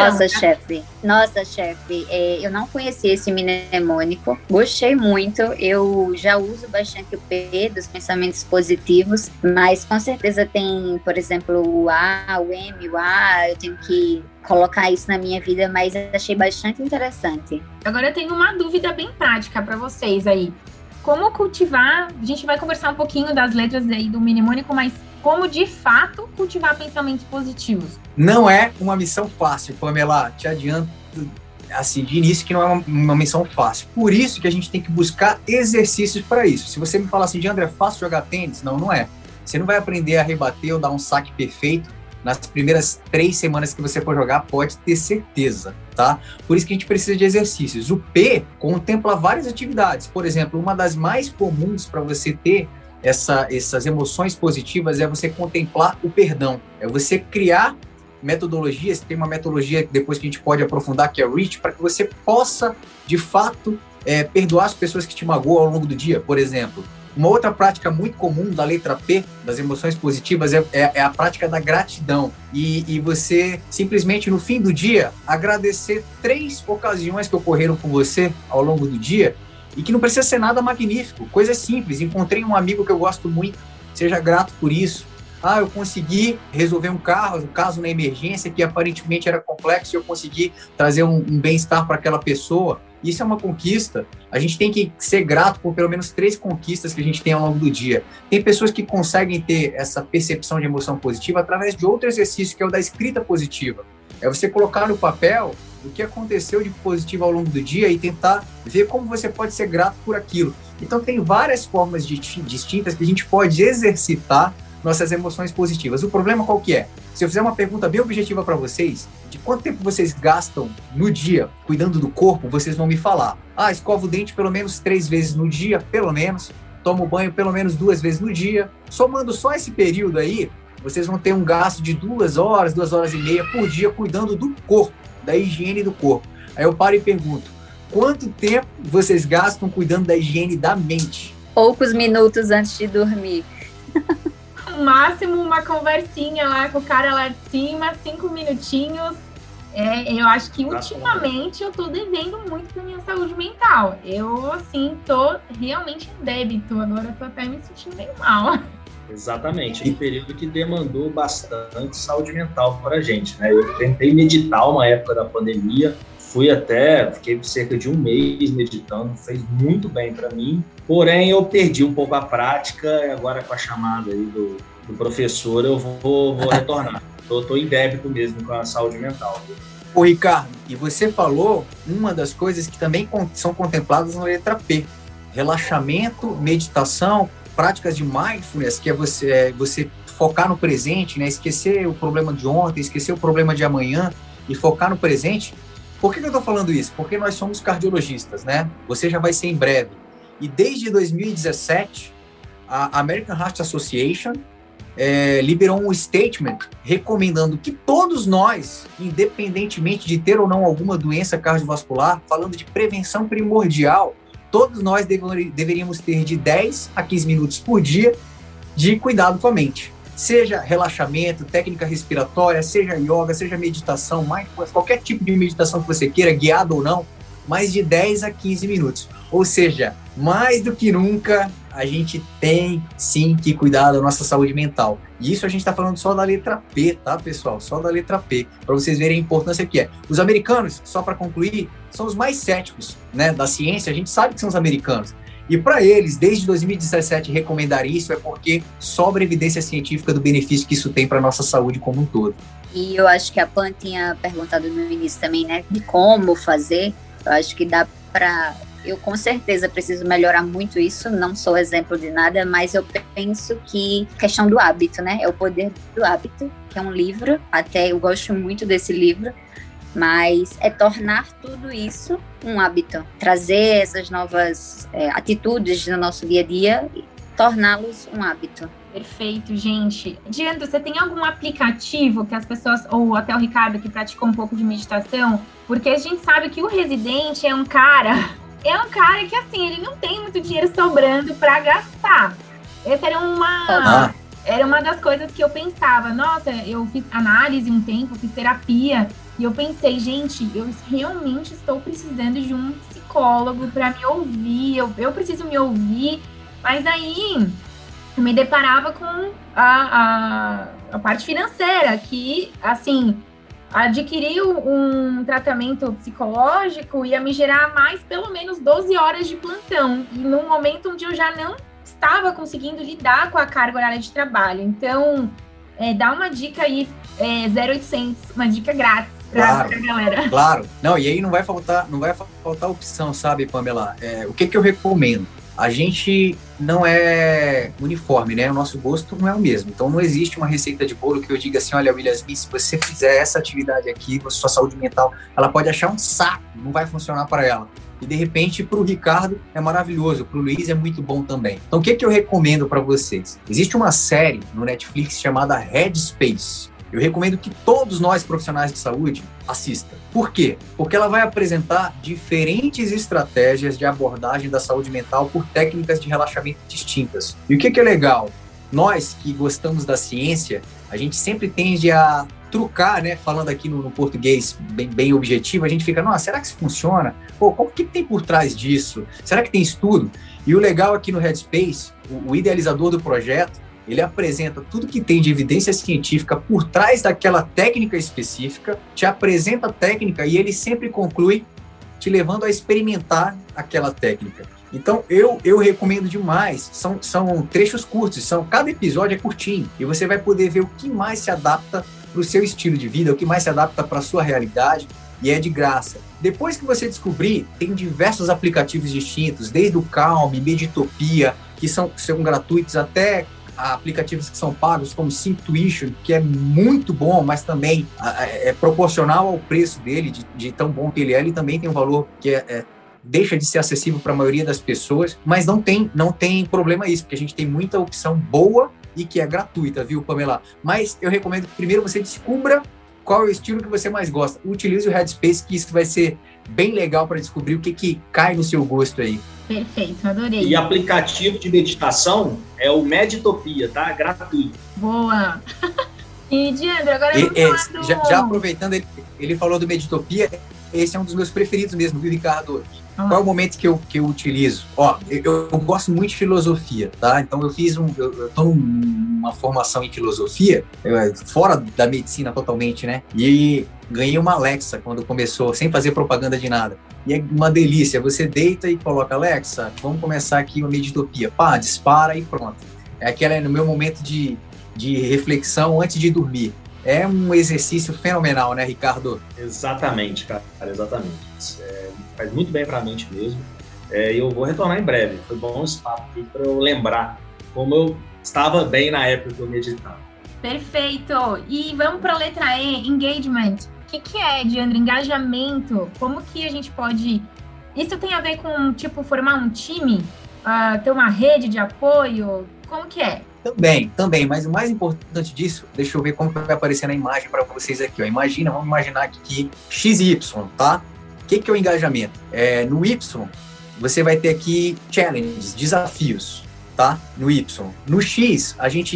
[SPEAKER 4] Nossa, chefe, eu não conhecia esse mnemônico, gostei muito, eu já uso bastante o P dos pensamentos positivos, mas com certeza tem, por exemplo, o A, o M, o A, eu tenho que colocar isso na minha vida, mas achei bastante interessante.
[SPEAKER 6] Agora eu tenho uma dúvida bem prática para vocês aí. Como cultivar, a gente vai conversar um pouquinho das letras aí do mnemônico, mas como de fato cultivar pensamentos positivos?
[SPEAKER 2] Não é uma missão fácil, Pamela, te adianto assim, de início que não é uma missão fácil. Por isso que a gente tem que buscar exercícios para isso. Se você me falar assim, André, é fácil jogar tênis? Não, não é. Você não vai aprender a rebater ou dar um saque perfeito nas primeiras 3 semanas que você for jogar, pode ter certeza, tá? Por isso que a gente precisa de exercícios. O P contempla várias atividades. Por exemplo, uma das mais comuns para você ter essas emoções positivas é você contemplar o perdão. É você criar metodologias, tem uma metodologia depois que a gente pode aprofundar, que é REACH, para que você possa, de fato, perdoar as pessoas que te magoam ao longo do dia, por exemplo. Uma outra prática muito comum da letra P, das emoções positivas, é a prática da gratidão. E você, simplesmente, no fim do dia, agradecer 3 ocasiões que ocorreram com você ao longo do dia e que não precisa ser nada magnífico, coisa simples. Encontrei um amigo que eu gosto muito, seja grato por isso. eu consegui resolver um caso na emergência que aparentemente era complexo e eu consegui trazer um bem-estar para aquela pessoa. Isso é uma conquista. A gente tem que ser grato por pelo menos 3 conquistas que a gente tem ao longo do dia. Tem pessoas que conseguem ter essa percepção de emoção positiva através de outro exercício, que é o da escrita positiva. É você colocar no papel o que aconteceu de positivo ao longo do dia e tentar ver como você pode ser grato por aquilo. Então, tem várias formas distintas que a gente pode exercitar nossas emoções positivas. O problema qual que é? Se eu fizer uma pergunta bem objetiva para vocês, de quanto tempo vocês gastam no dia cuidando do corpo, vocês vão me falar. Escovo o dente pelo menos 3 vezes no dia, pelo menos. Tomo banho pelo menos 2 vezes no dia. Somando só esse período aí, vocês vão ter um gasto de 2 horas, 2 horas e meia por dia cuidando do corpo, da higiene do corpo. Aí eu paro e pergunto, quanto tempo vocês gastam cuidando da higiene da mente?
[SPEAKER 4] Poucos minutos antes de dormir.
[SPEAKER 6] No máximo uma conversinha lá com o cara lá de cima, 5 minutinhos. Eu acho que ultimamente eu tô devendo muito pra minha saúde mental. Eu, assim, tô realmente em débito. Agora eu tô até me sentindo bem mal.
[SPEAKER 3] Exatamente, um período que demandou bastante saúde mental para a gente, né? Eu tentei meditar uma época da pandemia, fiquei cerca de 1 mês meditando, fez muito bem para mim, porém eu perdi um pouco a prática e agora com a chamada aí do professor eu vou retornar. Tô em débito mesmo com a saúde mental.
[SPEAKER 2] Ô Ricardo, e você falou uma das coisas que também são contempladas na letra P, relaxamento, meditação, práticas de mindfulness, que é você focar no presente, né? Esquecer o problema de ontem, esquecer o problema de amanhã e focar no presente. Por que eu estou falando isso? Porque nós somos cardiologistas, né? Você já vai ser em breve. E desde 2017, a American Heart Association liberou um statement recomendando que todos nós, independentemente de ter ou não alguma doença cardiovascular, falando de prevenção primordial, todos nós deveríamos ter de 10 a 15 minutos por dia de cuidado com a mente. Seja relaxamento, técnica respiratória, seja yoga, seja meditação, mindfulness, qualquer tipo de meditação que você queira, guiado ou não, mais de 10 a 15 minutos. Ou seja, mais do que nunca, a gente tem sim que cuidar da nossa saúde mental. E isso a gente está falando só da letra P, tá, pessoal? Só da letra P, para vocês verem a importância que é. Os americanos, só para concluir, são os mais céticos, né, da ciência. A gente sabe que são os americanos. E para eles, desde 2017, recomendar isso é porque sobra evidência científica do benefício que isso tem para a nossa saúde como um todo.
[SPEAKER 4] E eu acho que a Pan tinha perguntado no início também, né, de como fazer. Eu acho que dá para... Eu com certeza preciso melhorar muito isso, não sou exemplo de nada, mas eu penso que questão do hábito, né? É o poder do hábito, que é um livro, até eu gosto muito desse livro, mas é tornar tudo isso um hábito, trazer essas novas atitudes no nosso dia a dia e torná-los um hábito.
[SPEAKER 6] Perfeito, gente. Diandro, você tem algum aplicativo que as pessoas, ou até o Ricardo que praticou um pouco de meditação, porque a gente sabe que o residente é um cara que, assim, ele não tem muito dinheiro sobrando para gastar. Essa era uma das coisas que eu pensava. Nossa, eu fiz análise um tempo, fiz terapia, e eu pensei, gente, eu realmente estou precisando de um psicólogo para me ouvir, eu preciso me ouvir, mas aí eu me deparava com a parte financeira, que, assim... adquirir um tratamento psicológico ia me gerar mais pelo menos 12 horas de plantão, e num momento onde eu já não estava conseguindo lidar com a carga horária de trabalho. Então, dá uma dica aí, 0800, uma dica grátis pra galera.
[SPEAKER 2] Claro, não, e aí não vai faltar opção, sabe, Pamela? O que eu recomendo? A gente não é uniforme, né? O nosso gosto não é o mesmo. Então, não existe uma receita de bolo que eu diga assim, olha, William Smith, se você fizer essa atividade aqui, sua saúde mental, ela pode achar um saco, não vai funcionar para ela. E, de repente, para o Ricardo é maravilhoso, para o Luiz é muito bom também. Então, o que eu recomendo para vocês? Existe uma série no Netflix chamada Headspace. Eu recomendo que todos nós, profissionais de saúde, assistam. Por quê? Porque ela vai apresentar diferentes estratégias de abordagem da saúde mental por técnicas de relaxamento distintas. E o que é legal? Nós que gostamos da ciência, a gente sempre tende a trucar, né? Falando aqui no português bem objetivo, a gente fica, nossa, será que isso funciona? Pô, o que tem por trás disso? Será que tem estudo? E o legal aqui no Headspace, o idealizador do projeto, ele apresenta tudo que tem de evidência científica por trás daquela técnica específica, te apresenta a técnica e ele sempre conclui te levando a experimentar aquela técnica. Então, eu recomendo demais. São trechos curtos, cada episódio é curtinho. E você vai poder ver o que mais se adapta para o seu estilo de vida, o que mais se adapta para a sua realidade, e é de graça. Depois que você descobrir, tem diversos aplicativos distintos, desde o Calm, Meditopia, que são gratuitos, até aplicativos que são pagos, como Synctuition, que é muito bom, mas também é proporcional ao preço dele, de tão bom que ele é. Ele também tem um valor que deixa de ser acessível para a maioria das pessoas, mas não tem problema isso, porque a gente tem muita opção boa e que é gratuita, viu, Pamela? Mas eu recomendo que primeiro você descubra qual é o estilo que você mais gosta. Utilize o Headspace, que isso vai ser bem legal para descobrir o que cai no seu gosto aí.
[SPEAKER 6] Perfeito, adorei.
[SPEAKER 3] E aplicativo de meditação é o Meditopia, tá? Gratuito.
[SPEAKER 6] Boa! E, Diandro, agora vamos falar do...
[SPEAKER 2] Já aproveitando, ele falou do Meditopia, esse é um dos meus preferidos mesmo, viu, Ricardo? Qual é o momento que eu utilizo? Eu gosto muito de filosofia, tá? Então eu tô numa formação em filosofia, fora da medicina totalmente, né? E ganhei uma Alexa quando começou, sem fazer propaganda de nada. E é uma delícia, você deita e coloca, Alexa, vamos começar aqui uma Meditopia. Pá, dispara e pronto. Aquela é no meu momento de reflexão antes de dormir. É um exercício fenomenal, né, Ricardo?
[SPEAKER 3] Exatamente, cara, exatamente. Faz muito bem para a mente mesmo. Eu vou retornar em breve. Foi bom esse papo aqui para eu lembrar como eu estava bem na época que eu meditava.
[SPEAKER 6] Perfeito! E vamos para a letra E, engagement. O que é, Diandro, engajamento? Como que a gente pode... Isso tem a ver com, formar um time? Ter uma rede de apoio? Como que é?
[SPEAKER 2] Também, mas o mais importante disso, deixa eu ver como vai aparecer na imagem para vocês aqui. Vamos imaginar aqui X e Y, tá? O que é o engajamento? No Y, você vai ter aqui challenges, desafios, tá? No Y. No X,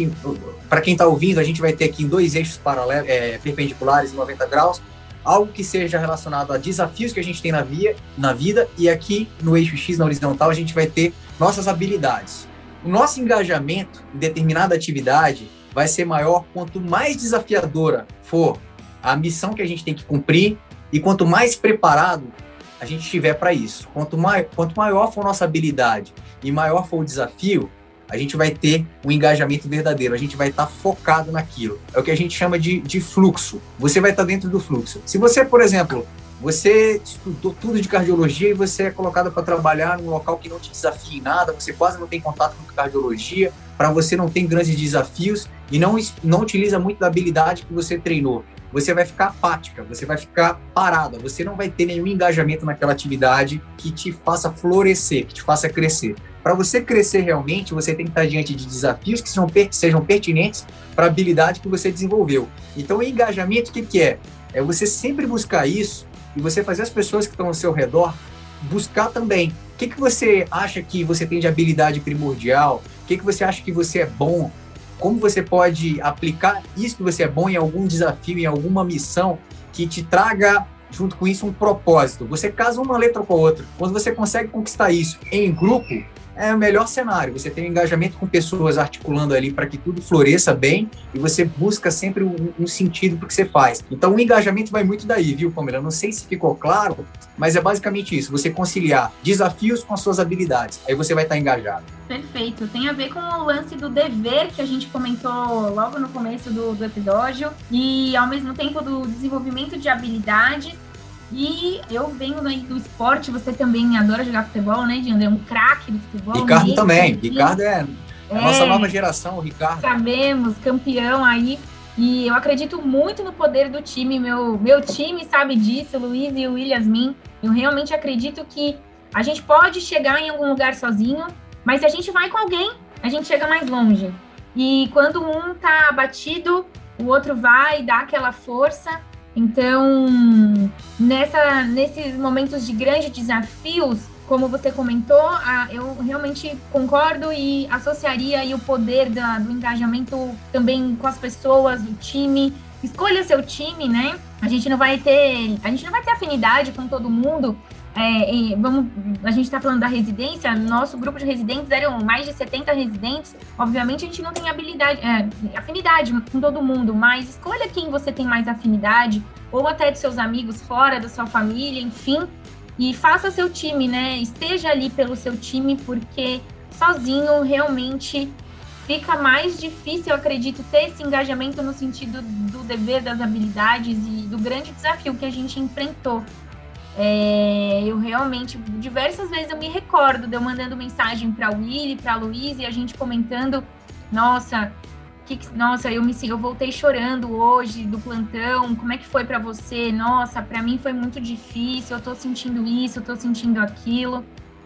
[SPEAKER 2] para quem está ouvindo, a gente vai ter aqui em 2 eixos paralelos, perpendiculares em 90 graus, algo que seja relacionado a desafios que a gente tem na vida, e aqui no eixo X, na horizontal, a gente vai ter nossas habilidades. O nosso engajamento em determinada atividade vai ser maior quanto mais desafiadora for a missão que a gente tem que cumprir e quanto mais preparado a gente estiver para isso. Quanto maior for a nossa habilidade e maior for o desafio, a gente vai ter um engajamento verdadeiro, a gente vai estar focado naquilo. É o que a gente chama de fluxo. Você vai estar dentro do fluxo. Se você, por exemplo, você estudou tudo de cardiologia e você é colocado para trabalhar num local que não te desafia em nada, você quase não tem contato com cardiologia, para você não tem grandes desafios e não utiliza muito da habilidade que você treinou. Você vai ficar apática, você vai ficar parada, você não vai ter nenhum engajamento naquela atividade que te faça florescer, que te faça crescer. Para você crescer realmente, você tem que estar diante de desafios que sejam pertinentes para a habilidade que você desenvolveu. Então, o engajamento, o que é? É você sempre buscar isso e você fazer as pessoas que estão ao seu redor buscar também. O que você acha que você tem de habilidade primordial? O que você acha que você é bom? Como você pode aplicar isso que você é bom em algum desafio, em alguma missão que te traga, junto com isso, um propósito? Você casa uma letra com a outra. Quando você consegue conquistar isso em grupo, é o melhor cenário. Você tem um engajamento com pessoas articulando ali para que tudo floresça bem e você busca sempre um sentido para o que você faz. Então, o engajamento vai muito daí, viu, Pamela? Não sei se ficou claro, mas é basicamente isso. Você conciliar desafios com as suas habilidades. Aí você vai estar engajado.
[SPEAKER 6] Perfeito. Tem a ver com o lance do dever que a gente comentou logo no começo do episódio e, ao mesmo tempo, do desenvolvimento de habilidades. E eu venho do esporte, você também adora jogar futebol, né, Diandro? É um craque do futebol.
[SPEAKER 2] Ricardo também. Ricardo é a nossa nova geração, o Ricardo.
[SPEAKER 6] Sabemos, campeão aí. E eu acredito muito no poder do time. Meu time sabe disso, o Luiz e o Yasmin. Eu realmente acredito que a gente pode chegar em algum lugar sozinho, mas se a gente vai com alguém, a gente chega mais longe. E quando um tá abatido, o outro vai dar aquela força. Então, nesses momentos de grandes desafios, como você comentou, eu realmente concordo e associaria aí o poder do engajamento também com as pessoas, o time. Escolha seu time, né? A gente não vai ter afinidade com todo mundo, a gente está falando da residência, nosso grupo de residentes eram mais de 70 residentes. Obviamente a gente não tem afinidade com todo mundo, mas escolha quem você tem mais afinidade, ou até de seus amigos fora da sua família, enfim, e faça seu time, né? Esteja ali pelo seu time, porque sozinho realmente fica mais difícil, eu acredito, ter esse engajamento no sentido do dever, das habilidades e do grande desafio que a gente enfrentou. Eu realmente, diversas vezes eu me recordo de eu mandando mensagem para o Willy, para a Luísa, e a gente comentando, nossa, eu voltei chorando hoje do plantão, como é que foi para você? Nossa, para mim foi muito difícil, eu tô sentindo isso, eu tô sentindo aquilo.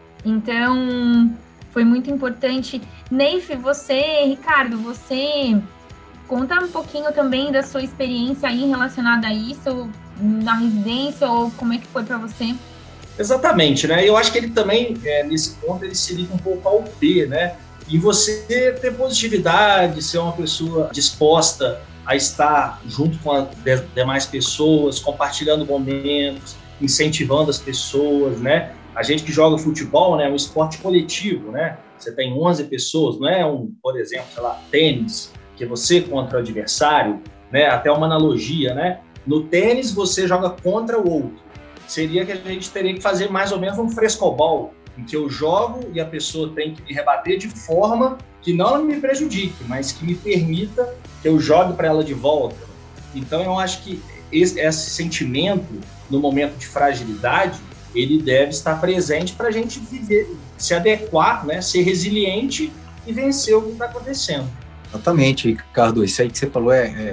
[SPEAKER 6] Então, foi muito importante. Neif, Ricardo, você conta um pouquinho também da sua experiência aí relacionada a isso, na residência, ou como é que foi para você?
[SPEAKER 3] Exatamente, né? Eu acho que ele também, nesse ponto, ele se liga um pouco ao P, né? E você ter positividade, ser uma pessoa disposta a estar junto com as demais pessoas, compartilhando momentos, incentivando as pessoas, né? A gente que joga futebol, né, é um esporte coletivo, né? Você tem 11 pessoas, não é por exemplo, sei lá, tênis, que é você contra o adversário, né? Até uma analogia, né? No tênis, você joga contra o outro. Seria que a gente teria que fazer mais ou menos um frescobol, em que eu jogo e a pessoa tem que me rebater de forma que não me prejudique, mas que me permita que eu jogue para ela de volta. Então, eu acho que esse sentimento, no momento de fragilidade, ele deve estar presente para a gente viver, se adequar, né, ser resiliente e vencer o que está acontecendo.
[SPEAKER 2] Exatamente, Ricardo. Isso aí que você falou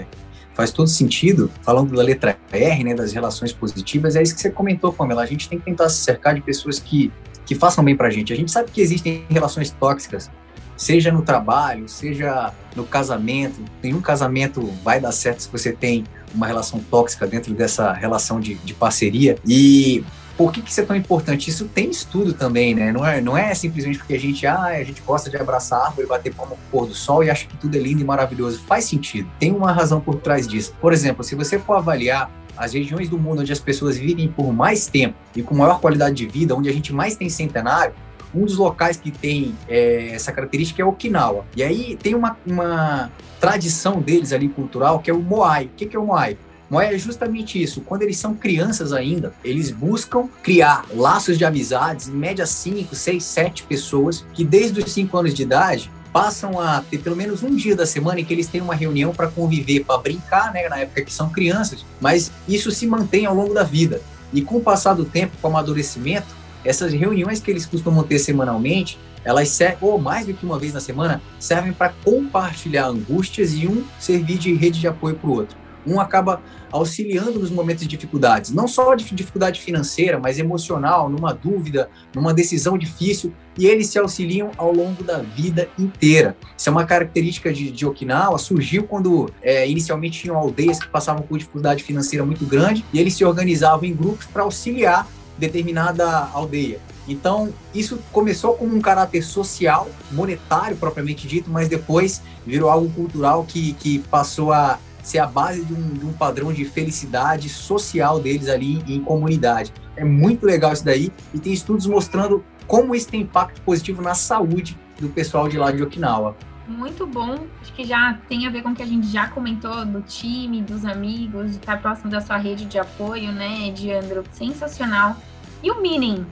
[SPEAKER 2] faz todo sentido. Falando da letra R, né, das relações positivas, é isso que você comentou, Pamela. A gente tem que tentar se cercar de pessoas que façam bem pra gente. A gente sabe que existem relações tóxicas, seja no trabalho, seja no casamento. Nenhum casamento vai dar certo se você tem uma relação tóxica dentro dessa relação de parceria. E por que isso é tão importante? Isso tem estudo também, né? Não é simplesmente porque a gente gosta de abraçar a árvore, bater palma pro pôr do sol e acha que tudo é lindo e maravilhoso. Faz sentido. Tem uma razão por trás disso. Por exemplo, se você for avaliar as regiões do mundo onde as pessoas vivem por mais tempo e com maior qualidade de vida, onde a gente mais tem centenário, um dos locais que tem essa característica é Okinawa. E aí tem uma tradição deles ali cultural, que é o Moai. O que é o Moai? Moai é justamente isso. Quando eles são crianças ainda, eles buscam criar laços de amizades, em média 5, 6, 7 pessoas, que desde os 5 anos de idade passam a ter pelo menos um dia da semana em que eles têm uma reunião para conviver, para brincar, né, na época que são crianças, mas isso se mantém ao longo da vida. E com o passar do tempo, com o amadurecimento, essas reuniões que eles costumam ter semanalmente, elas servem, ou mais do que uma vez na semana, servem para compartilhar angústias e um servir de rede de apoio para o outro. Um acaba auxiliando nos momentos de dificuldades, não só de dificuldade financeira, mas emocional, numa dúvida, numa decisão difícil, e eles se auxiliam ao longo da vida inteira. Isso é uma característica de Okinawa, surgiu quando inicialmente tinham aldeias que passavam por dificuldade financeira muito grande, e eles se organizavam em grupos para auxiliar determinada aldeia. Então, isso começou como um caráter social, monetário propriamente dito, mas depois virou algo cultural que passou a ser a base de um padrão de felicidade social deles ali em comunidade. É muito legal isso daí, e tem estudos mostrando como isso tem impacto positivo na saúde do pessoal de lá de Okinawa.
[SPEAKER 6] Muito bom, acho que já tem a ver com o que a gente já comentou do time, dos amigos, de estar próximo da sua rede de apoio, né, Diandro? Sensacional. E o meaning,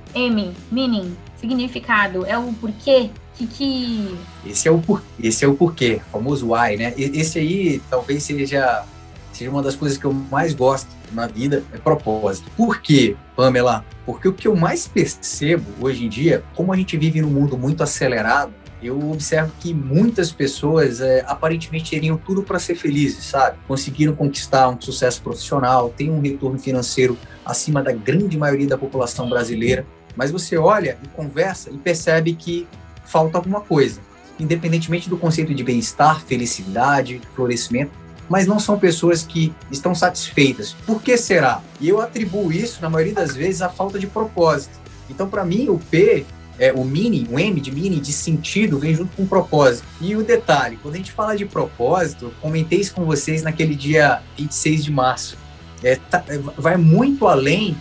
[SPEAKER 6] significado, é o porquê?
[SPEAKER 2] Esse é o porquê, o famoso why, né? Esse aí talvez seja uma das coisas que eu mais gosto na vida, é propósito. Por quê, Pamela? Porque o que eu mais percebo hoje em dia, como a gente vive num mundo muito acelerado, eu observo que muitas pessoas aparentemente teriam tudo para ser felizes, sabe? Conseguiram conquistar um sucesso profissional, têm um retorno financeiro acima da grande maioria da população brasileira, mas você olha e conversa e percebe que falta alguma coisa, independentemente do conceito de bem-estar, felicidade, florescimento, mas não são pessoas que estão satisfeitas. Por que será? E eu atribuo isso, na maioria das vezes, à falta de propósito. Então, para mim, o P, o M de meaning, de sentido, vem junto com o propósito. E o detalhe, quando a gente fala de propósito, eu comentei isso com vocês naquele dia 26 de março, vai muito além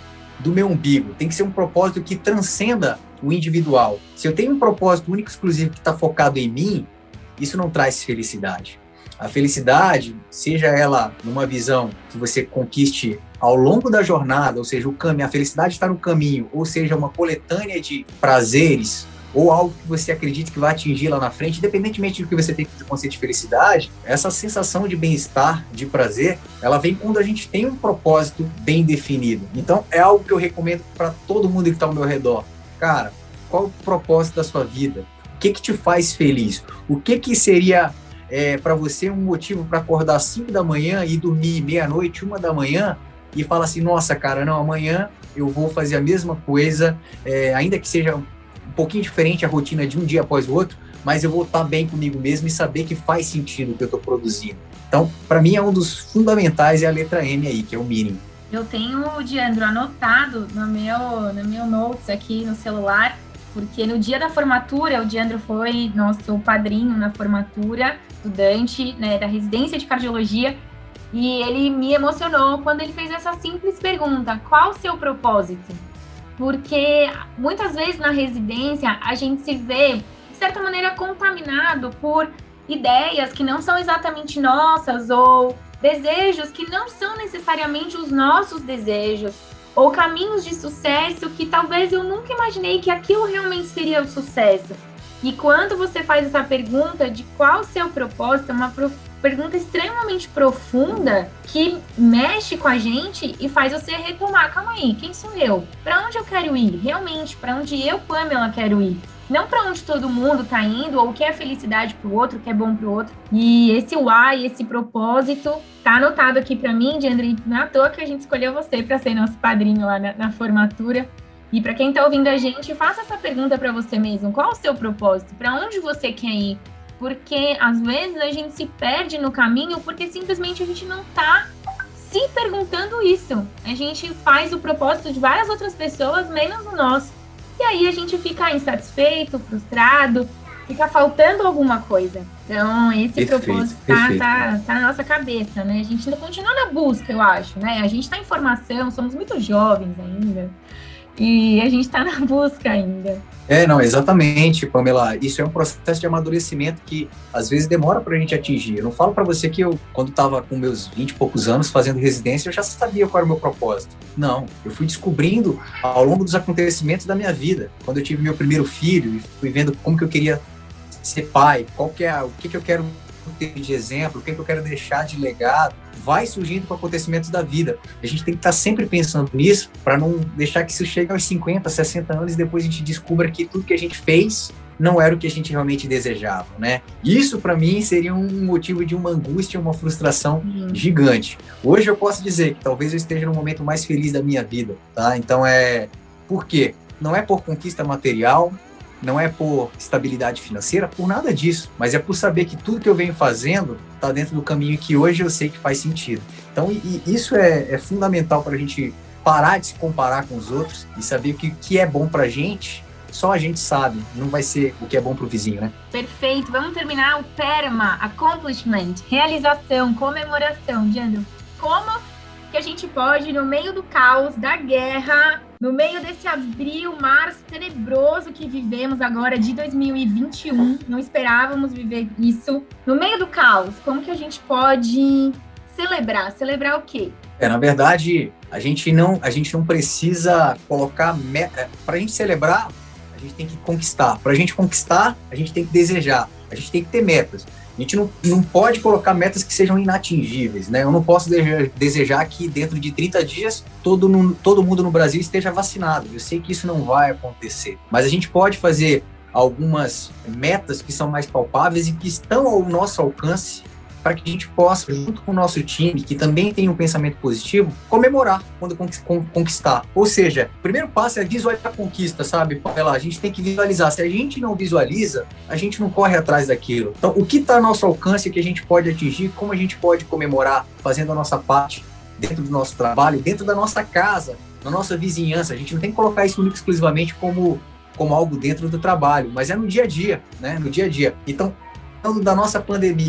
[SPEAKER 2] do meu umbigo, tem que ser um propósito que transcenda o individual. Se eu tenho um propósito único, exclusivo, que está focado em mim, isso não traz felicidade. A felicidade, seja ela numa visão que você conquiste ao longo da jornada, ou seja, a felicidade está no caminho, ou seja, uma coletânea de prazeres, ou algo que você acredita que vai atingir lá na frente, independentemente do que você tem de conceito de felicidade, essa sensação de bem-estar, de prazer, ela vem quando a gente tem um propósito bem definido. Então, é algo que eu recomendo para todo mundo que está ao meu redor. Cara, qual o propósito da sua vida? O que te faz feliz? O que seria para você um motivo para acordar às 5 da manhã e dormir meia-noite, 1 da manhã, e falar assim, nossa, cara, não, amanhã eu vou fazer a mesma coisa, ainda que seja um pouquinho diferente a rotina de um dia após o outro, mas eu vou estar bem comigo mesmo e saber que faz sentido o que eu estou produzindo. Então, para mim, é um dos fundamentais, é a letra M aí, que é o mínimo.
[SPEAKER 6] Eu tenho o Diandro anotado no meu notes aqui no celular, porque no dia da formatura, o Diandro foi nosso padrinho na formatura, estudante, né, da residência de cardiologia, e ele me emocionou quando ele fez essa simples pergunta: qual o seu propósito? Porque muitas vezes na residência a gente se vê, de certa maneira, contaminado por ideias que não são exatamente nossas, ou desejos que não são necessariamente os nossos desejos, ou caminhos de sucesso que talvez eu nunca imaginei que aquilo realmente seria o sucesso. E quando você faz essa pergunta de qual o seu propósito, é uma pergunta extremamente profunda que mexe com a gente e faz você retomar, calma aí, quem sou eu? Para onde eu quero ir? Realmente, para onde eu, Pamela, quero ir? Não para onde todo mundo tá indo, ou o que é felicidade pro outro, o que é bom pro outro. E esse why, esse propósito, tá anotado aqui para mim, Diandro, não é à toa que a gente escolheu você para ser nosso padrinho lá na formatura. E para quem tá ouvindo a gente, faça essa pergunta para você mesmo. Qual o seu propósito? Para onde você quer ir? Porque às vezes a gente se perde no caminho porque simplesmente a gente não tá se perguntando isso. A gente faz o propósito de várias outras pessoas, menos o nosso. E aí a gente fica insatisfeito, frustrado, fica faltando alguma coisa. Então, esse propósito tá na nossa cabeça, né? A gente ainda continua na busca, eu acho, né? A gente tá em formação, somos muito jovens ainda. E a gente tá na busca ainda.
[SPEAKER 2] Não, exatamente, Pamela. Isso é um processo de amadurecimento que, às vezes, demora pra gente atingir. Eu não falo pra você que eu, quando tava com meus 20 e poucos anos fazendo residência, eu já sabia qual era o meu propósito. Não, eu fui descobrindo ao longo dos acontecimentos da minha vida. Quando eu tive meu primeiro filho e fui vendo como que eu queria ser pai, o que eu quero ter de exemplo, o que eu quero deixar de legado, vai surgindo com acontecimentos da vida. A gente tem que estar sempre pensando nisso para não deixar que isso chegue aos 50, 60 anos e depois a gente descubra que tudo que a gente fez não era o que a gente realmente desejava, né? Isso, para mim, seria um motivo de uma angústia, uma frustração gigante. Hoje eu posso dizer que talvez eu esteja no momento mais feliz da minha vida, tá? Então, por quê? Não é por conquista material, não é por estabilidade financeira, por nada disso, mas é por saber que tudo que eu venho fazendo está dentro do caminho que hoje eu sei que faz sentido. Então, isso é fundamental para a gente parar de se comparar com os outros e saber que o que é bom para a gente, só a gente sabe, não vai ser o que é bom para o vizinho, né?
[SPEAKER 6] Perfeito, vamos terminar o PERMA, Accomplishment, realização, comemoração. Diandro, como que a gente pode, no meio do caos, da guerra, no meio desse abril, março tenebroso que vivemos agora de 2021, não esperávamos viver isso, no meio do caos, como que a gente pode celebrar? Celebrar o quê?
[SPEAKER 2] Na verdade, a gente não precisa colocar meta. Para a gente celebrar, a gente tem que conquistar. Para a gente conquistar, a gente tem que desejar. A gente tem que ter metas. A gente não pode colocar metas que sejam inatingíveis, né? Eu não posso desejar que dentro de 30 dias todo mundo no Brasil esteja vacinado. Eu sei que isso não vai acontecer. Mas a gente pode fazer algumas metas que são mais palpáveis e que estão ao nosso alcance para que a gente possa, junto com o nosso time, que também tem um pensamento positivo, comemorar quando conquistar. Ou seja, o primeiro passo é visualizar a conquista, sabe? A gente tem que visualizar. Se a gente não visualiza, a gente não corre atrás daquilo. Então, o que está ao nosso alcance que a gente pode atingir, como a gente pode comemorar, fazendo a nossa parte dentro do nosso trabalho, dentro da nossa casa, na nossa vizinhança. A gente não tem que colocar isso único exclusivamente como algo dentro do trabalho, mas é no dia a dia, né? No dia a dia. Então, falando da nossa pandemia,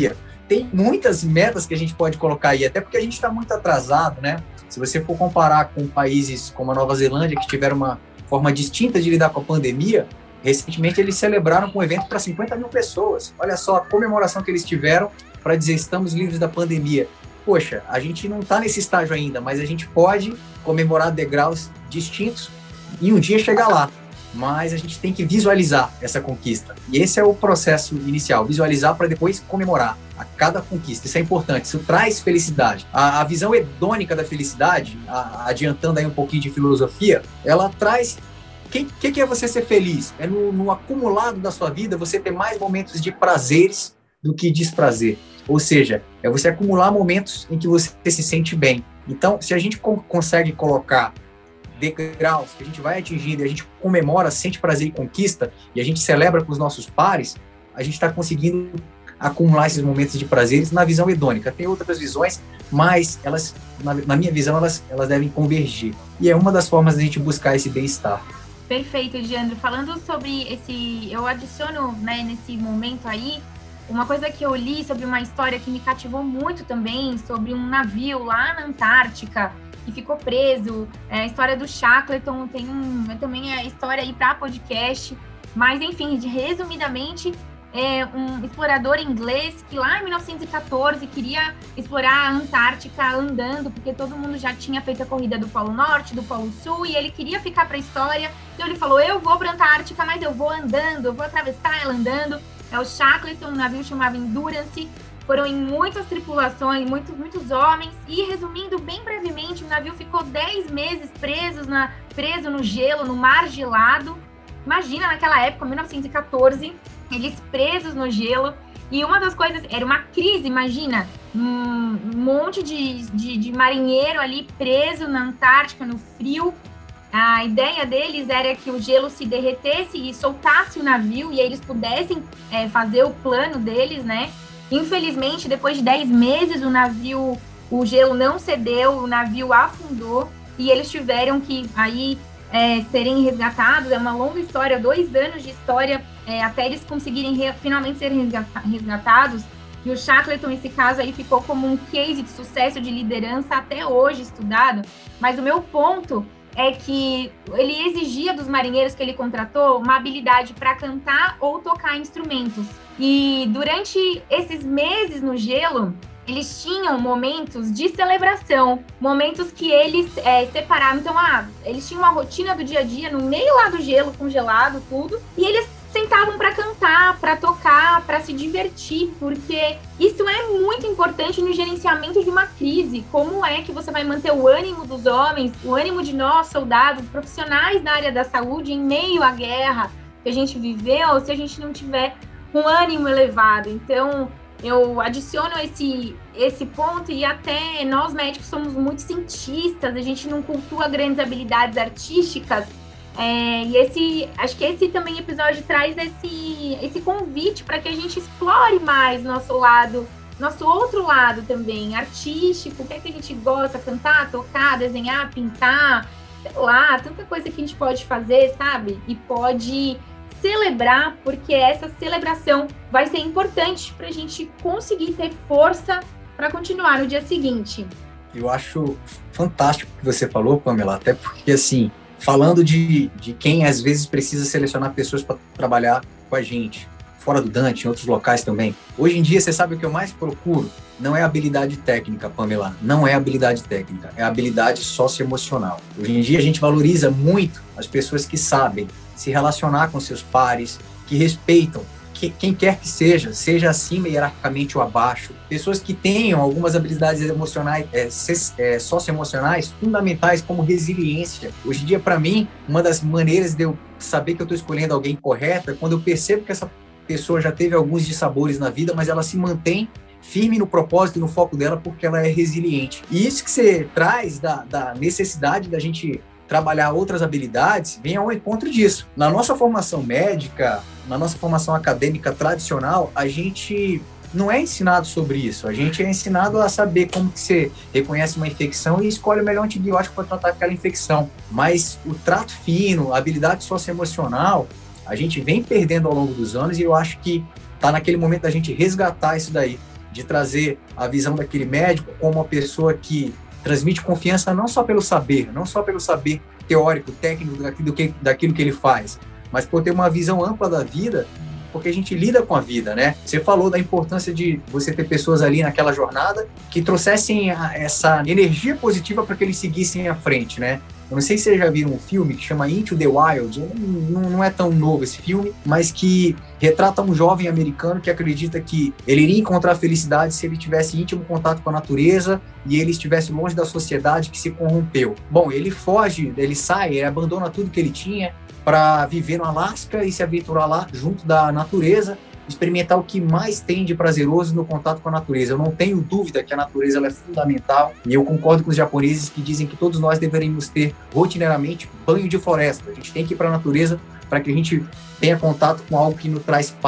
[SPEAKER 2] tem muitas metas que a gente pode colocar aí, até porque a gente está muito atrasado, né? Se você for comparar com países como a Nova Zelândia, que tiveram uma forma distinta de lidar com a pandemia, recentemente eles celebraram com um evento para 50 mil pessoas. Olha só a comemoração que eles tiveram para dizer estamos livres da pandemia. Poxa, a gente não está nesse estágio ainda, mas a gente pode comemorar degraus distintos e um dia chegar lá. Mas a gente tem que visualizar essa conquista. E esse é o processo inicial, visualizar para depois comemorar a cada conquista. Isso é importante, isso traz felicidade. A visão hedônica da felicidade, adiantando aí um pouquinho de filosofia, ela traz... O que é você ser feliz? É no acumulado da sua vida você ter mais momentos de prazeres do que desprazer. Ou seja, é você acumular momentos em que você se sente bem. Então, se a gente consegue colocar degraus que a gente vai atingindo e a gente comemora, sente prazer e conquista, e a gente celebra com os nossos pares, a gente está conseguindo acumular esses momentos de prazeres na visão hedônica. Tem outras visões, mas elas, na minha visão, elas devem convergir. E é uma das formas de a gente buscar esse bem-estar.
[SPEAKER 6] Perfeito, Diandro. Falando sobre eu adiciono, né, nesse momento aí, uma coisa que eu li sobre uma história que me cativou muito também, sobre um navio lá na Antártica, que ficou preso, a história do Shackleton, também a história aí para podcast, mas enfim, resumidamente, um explorador inglês que lá em 1914 queria explorar a Antártica andando, porque todo mundo já tinha feito a corrida do Polo Norte, do Polo Sul, e ele queria ficar para a história, então ele falou, eu vou para a Antártica, mas eu vou andando, eu vou atravessar ela andando. É o Shackleton, um navio chamava Endurance, foram em muitas tripulações, muitos homens, e resumindo bem brevemente, o navio ficou 10 meses preso no gelo, no mar gelado. Imagina, naquela época, 1914, eles presos no gelo, e uma das coisas, era uma crise, imagina, um monte de marinheiro ali preso na Antártica, no frio. A ideia deles era que o gelo se derretesse e soltasse o navio, e aí eles pudessem fazer o plano deles, né? Infelizmente, depois de 10 meses, o gelo não cedeu, o navio afundou e eles tiveram que aí serem resgatados. É uma longa história, 2 anos de história até eles conseguirem finalmente serem resgatados. E o Shackleton, nesse caso aí, ficou como um case de sucesso de liderança até hoje estudado. Mas o meu ponto é que ele exigia dos marinheiros que ele contratou uma habilidade para cantar ou tocar instrumentos. E durante esses meses no gelo, eles tinham momentos de celebração, momentos que eles separavam. Então, eles tinham uma rotina do dia a dia no meio lá do gelo, congelado, tudo, e eles sentavam para cantar, para tocar, para se divertir, porque isso é muito importante no gerenciamento de uma crise. Como é que você vai manter o ânimo dos homens, o ânimo de nós, soldados, profissionais da área da saúde, em meio à guerra que a gente viveu, se a gente não tiver um ânimo elevado? Então, eu adiciono esse ponto, e até nós médicos somos muito cientistas, a gente não cultua grandes habilidades artísticas. E acho que esse também episódio traz esse convite para que a gente explore mais nosso outro lado também, artístico, o que é que a gente gosta, cantar, tocar, desenhar, pintar, sei lá, tanta coisa que a gente pode fazer, sabe? E pode celebrar, porque essa celebração vai ser importante para a gente conseguir ter força para continuar no dia seguinte.
[SPEAKER 2] Eu acho fantástico o que você falou, Pamela, até porque, assim, falando de quem às vezes precisa selecionar pessoas para trabalhar com a gente, fora do Dante, em outros locais também. Hoje em dia, você sabe o que eu mais procuro? Não é habilidade técnica, Pamela, não é habilidade técnica, é habilidade socioemocional. Hoje em dia, a gente valoriza muito as pessoas que sabem se relacionar com seus pares, que respeitam quem quer que seja acima hierarquicamente ou abaixo, pessoas que tenham algumas habilidades emocionais, socioemocionais fundamentais, como resiliência. Hoje em dia, para mim, uma das maneiras de eu saber que eu estou escolhendo alguém correto é quando eu percebo que essa pessoa já teve alguns dissabores na vida, mas ela se mantém firme no propósito e no foco dela porque ela é resiliente. E isso que você traz da necessidade da gente trabalhar outras habilidades, vem ao encontro disso. Na nossa formação médica, na nossa formação acadêmica tradicional, a gente não é ensinado sobre isso. A gente é ensinado a saber como que você reconhece uma infecção e escolhe o melhor antibiótico para tratar aquela infecção. Mas o trato fino, a habilidade socioemocional, a gente vem perdendo ao longo dos anos, e eu acho que está naquele momento da gente resgatar isso daí, de trazer a visão daquele médico como uma pessoa que transmite confiança não só pelo saber teórico, técnico daquilo que ele faz, mas por ter uma visão ampla da vida, porque a gente lida com a vida, né? Você falou da importância de você ter pessoas ali naquela jornada que trouxessem essa energia positiva para que eles seguissem à frente, né? Eu não sei se vocês já viram um filme que chama Into the Wild, não é tão novo esse filme, mas que retrata um jovem americano que acredita que ele iria encontrar felicidade se ele tivesse íntimo contato com a natureza e ele estivesse longe da sociedade que se corrompeu. Bom, ele foge, ele sai, ele abandona tudo que ele tinha para viver no Alasca e se aventurar lá junto da natureza, experimentar o que mais tem de prazeroso no contato com a natureza. Eu não tenho dúvida que a natureza ela é fundamental e eu concordo com os japoneses que dizem que todos nós deveríamos ter rotineiramente banho de floresta. A gente tem que ir para a natureza para que a gente tenha contato com algo que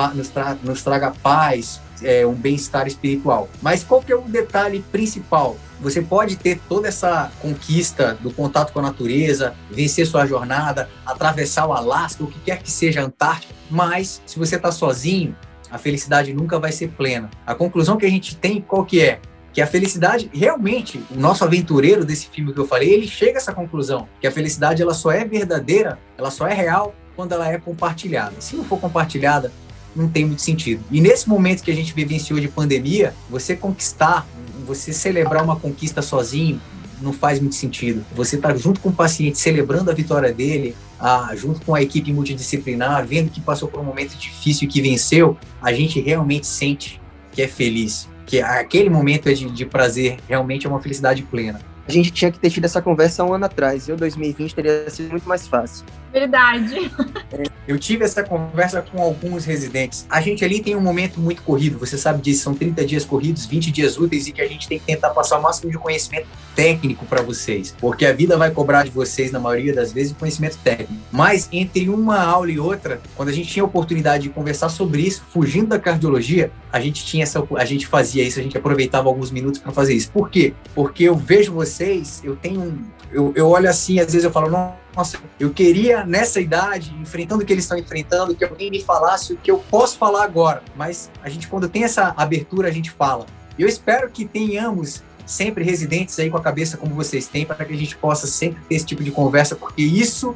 [SPEAKER 2] nos traga paz, um bem-estar espiritual. Mas qual que é o detalhe principal? Você pode ter toda essa conquista do contato com a natureza, vencer sua jornada, atravessar o Alasca, o que quer que seja a Antártica, mas se você está sozinho, a felicidade nunca vai ser plena. A conclusão que a gente tem, qual que é? Que a felicidade, realmente, o nosso aventureiro desse filme que eu falei, ele chega a essa conclusão, que a felicidade ela só é verdadeira, ela só é real quando ela é compartilhada. Se não for compartilhada, não tem muito sentido. E nesse momento que a gente vivenciou de pandemia, você celebrar uma conquista sozinho não faz muito sentido. Você está junto com o paciente, celebrando a vitória dele, junto com a equipe multidisciplinar, vendo que passou por um momento difícil e que venceu, a gente realmente sente que é feliz, que aquele momento de prazer realmente é uma felicidade plena.
[SPEAKER 5] A gente tinha que ter tido essa conversa 1 ano atrás. 2020 teria sido muito mais fácil.
[SPEAKER 6] Verdade.
[SPEAKER 2] Eu tive essa conversa com alguns residentes. A gente ali tem um momento muito corrido, você sabe disso, são 30 dias corridos, 20 dias úteis e que a gente tem que tentar passar o máximo de conhecimento técnico para vocês, porque a vida vai cobrar de vocês, na maioria das vezes, o conhecimento técnico. Mas entre uma aula e outra, quando a gente tinha a oportunidade de conversar sobre isso, fugindo da cardiologia, a gente fazia isso, a gente aproveitava alguns minutos para fazer isso. Por quê? Porque eu vejo vocês, eu olho assim, às vezes eu falo, nossa, eu queria nessa idade, enfrentando o que eles estão enfrentando, que alguém me falasse o que eu posso falar agora. Mas a gente, quando tem essa abertura, a gente fala. E eu espero que tenhamos sempre residentes aí com a cabeça como vocês têm, para que a gente possa sempre ter esse tipo de conversa, porque isso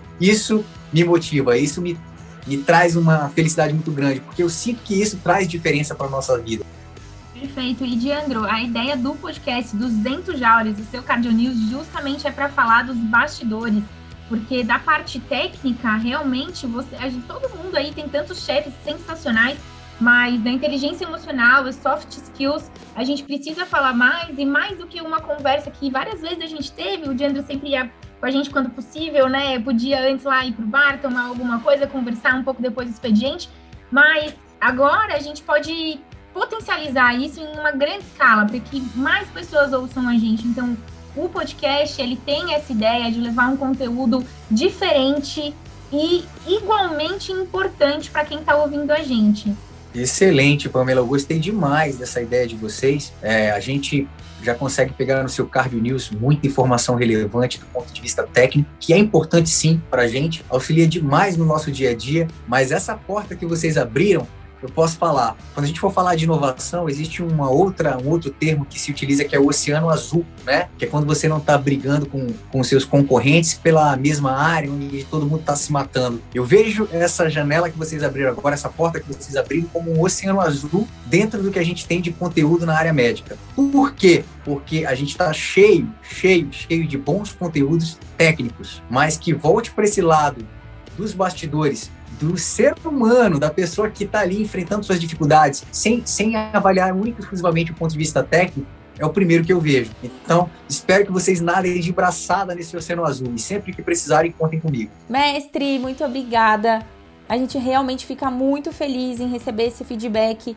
[SPEAKER 2] me motiva, isso me traz uma felicidade muito grande, porque eu sinto que isso traz diferença para a nossa vida.
[SPEAKER 6] Perfeito. E, Diandro, a ideia do podcast dos 200 Jaulas, do seu Cardio News, justamente é para falar dos bastidores, porque da parte técnica, realmente, todo mundo aí tem tantos chefes sensacionais, mas da inteligência emocional, os soft skills, a gente precisa falar mais, e mais do que uma conversa que várias vezes a gente teve, o Diandro sempre ia com a gente quando possível, né? Podia antes lá ir pro bar, tomar alguma coisa, conversar um pouco depois do expediente, mas agora a gente pode potencializar isso em uma grande escala, para que mais pessoas ouçam a gente. Então, o podcast, ele tem essa ideia de levar um conteúdo diferente e igualmente importante para quem está ouvindo a gente.
[SPEAKER 2] Excelente, Pamela. Eu gostei demais dessa ideia de vocês. A gente já consegue pegar no seu Cardio News muita informação relevante do ponto de vista técnico, que é importante sim para a gente, auxilia demais no nosso dia a dia, mas essa porta que vocês abriram, eu posso falar. Quando a gente for falar de inovação, existe um outro termo que se utiliza, que é o oceano azul, né? Que é quando você não está brigando com seus concorrentes pela mesma área, onde todo mundo está se matando. Eu vejo essa janela que vocês abriram agora, essa porta que vocês abriram, como um oceano azul dentro do que a gente tem de conteúdo na área médica. Por quê? Porque a gente está cheio de bons conteúdos técnicos, mas que volte para esse lado dos bastidores, do ser humano, da pessoa que está ali enfrentando suas dificuldades, sem avaliar única e exclusivamente o ponto de vista técnico, é o primeiro que eu vejo. Então, espero que vocês nadem de braçada nesse oceano azul, e sempre que precisarem, contem comigo.
[SPEAKER 1] Mestre, muito obrigada. A gente realmente fica muito feliz em receber esse feedback,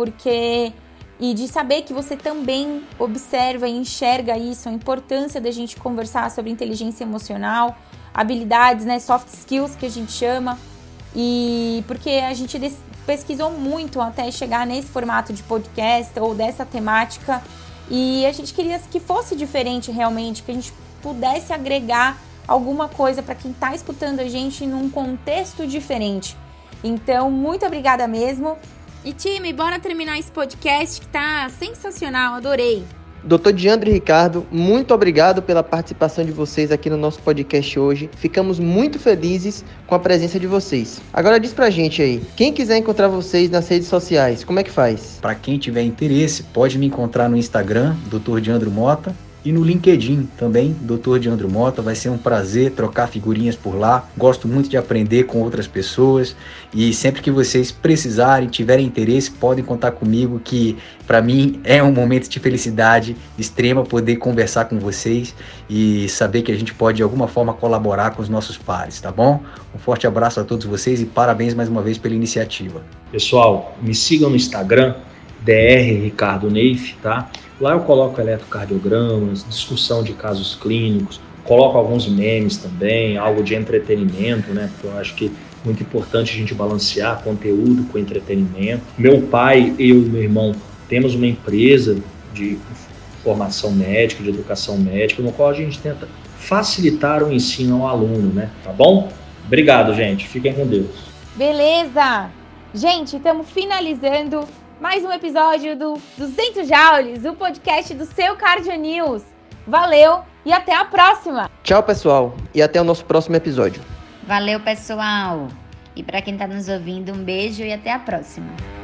[SPEAKER 1] e de saber que você também observa e enxerga isso, a importância da gente conversar sobre inteligência emocional, habilidades, né, soft skills que a gente chama, e porque a gente pesquisou muito até chegar nesse formato de podcast ou dessa temática, e a gente queria que fosse diferente realmente, que a gente pudesse agregar alguma coisa para quem está escutando a gente num contexto diferente. Então, muito obrigada mesmo. E time, bora terminar esse podcast que tá sensacional, adorei.
[SPEAKER 5] Dr. Diandro e Ricardo, muito obrigado pela participação de vocês aqui no nosso podcast hoje. Ficamos muito felizes com a presença de vocês. Agora diz pra gente aí, quem quiser encontrar vocês nas redes sociais, como é que faz?
[SPEAKER 2] Para quem tiver interesse, pode me encontrar no Instagram, Dr. Diandro Mota, e no LinkedIn também, Dr. Diandro Mota. Vai ser um prazer trocar figurinhas por lá. Gosto muito de aprender com outras pessoas e sempre que vocês precisarem, tiverem interesse, podem contar comigo, que para mim é um momento de felicidade extrema poder conversar com vocês e saber que a gente pode de alguma forma colaborar com os nossos pares, tá bom? Um forte abraço a todos vocês e parabéns mais uma vez pela iniciativa.
[SPEAKER 3] Pessoal, me sigam no Instagram, Dr. Ricardo Neif, tá? Lá eu coloco eletrocardiogramas, discussão de casos clínicos, coloco alguns memes também, algo de entretenimento, né? Porque eu acho que é muito importante a gente balancear conteúdo com entretenimento. Meu pai, eu e meu irmão temos uma empresa de formação médica, de educação médica, no qual a gente tenta facilitar o ensino ao aluno, né? Tá bom? Obrigado, gente. Fiquem com Deus.
[SPEAKER 1] Beleza! Gente, estamos finalizando mais um episódio do 200 Joules, o podcast do seu Cardio News. Valeu e até a próxima!
[SPEAKER 5] Tchau, pessoal, e até o nosso próximo episódio.
[SPEAKER 4] Valeu, pessoal! E para quem está nos ouvindo, um beijo e até a próxima!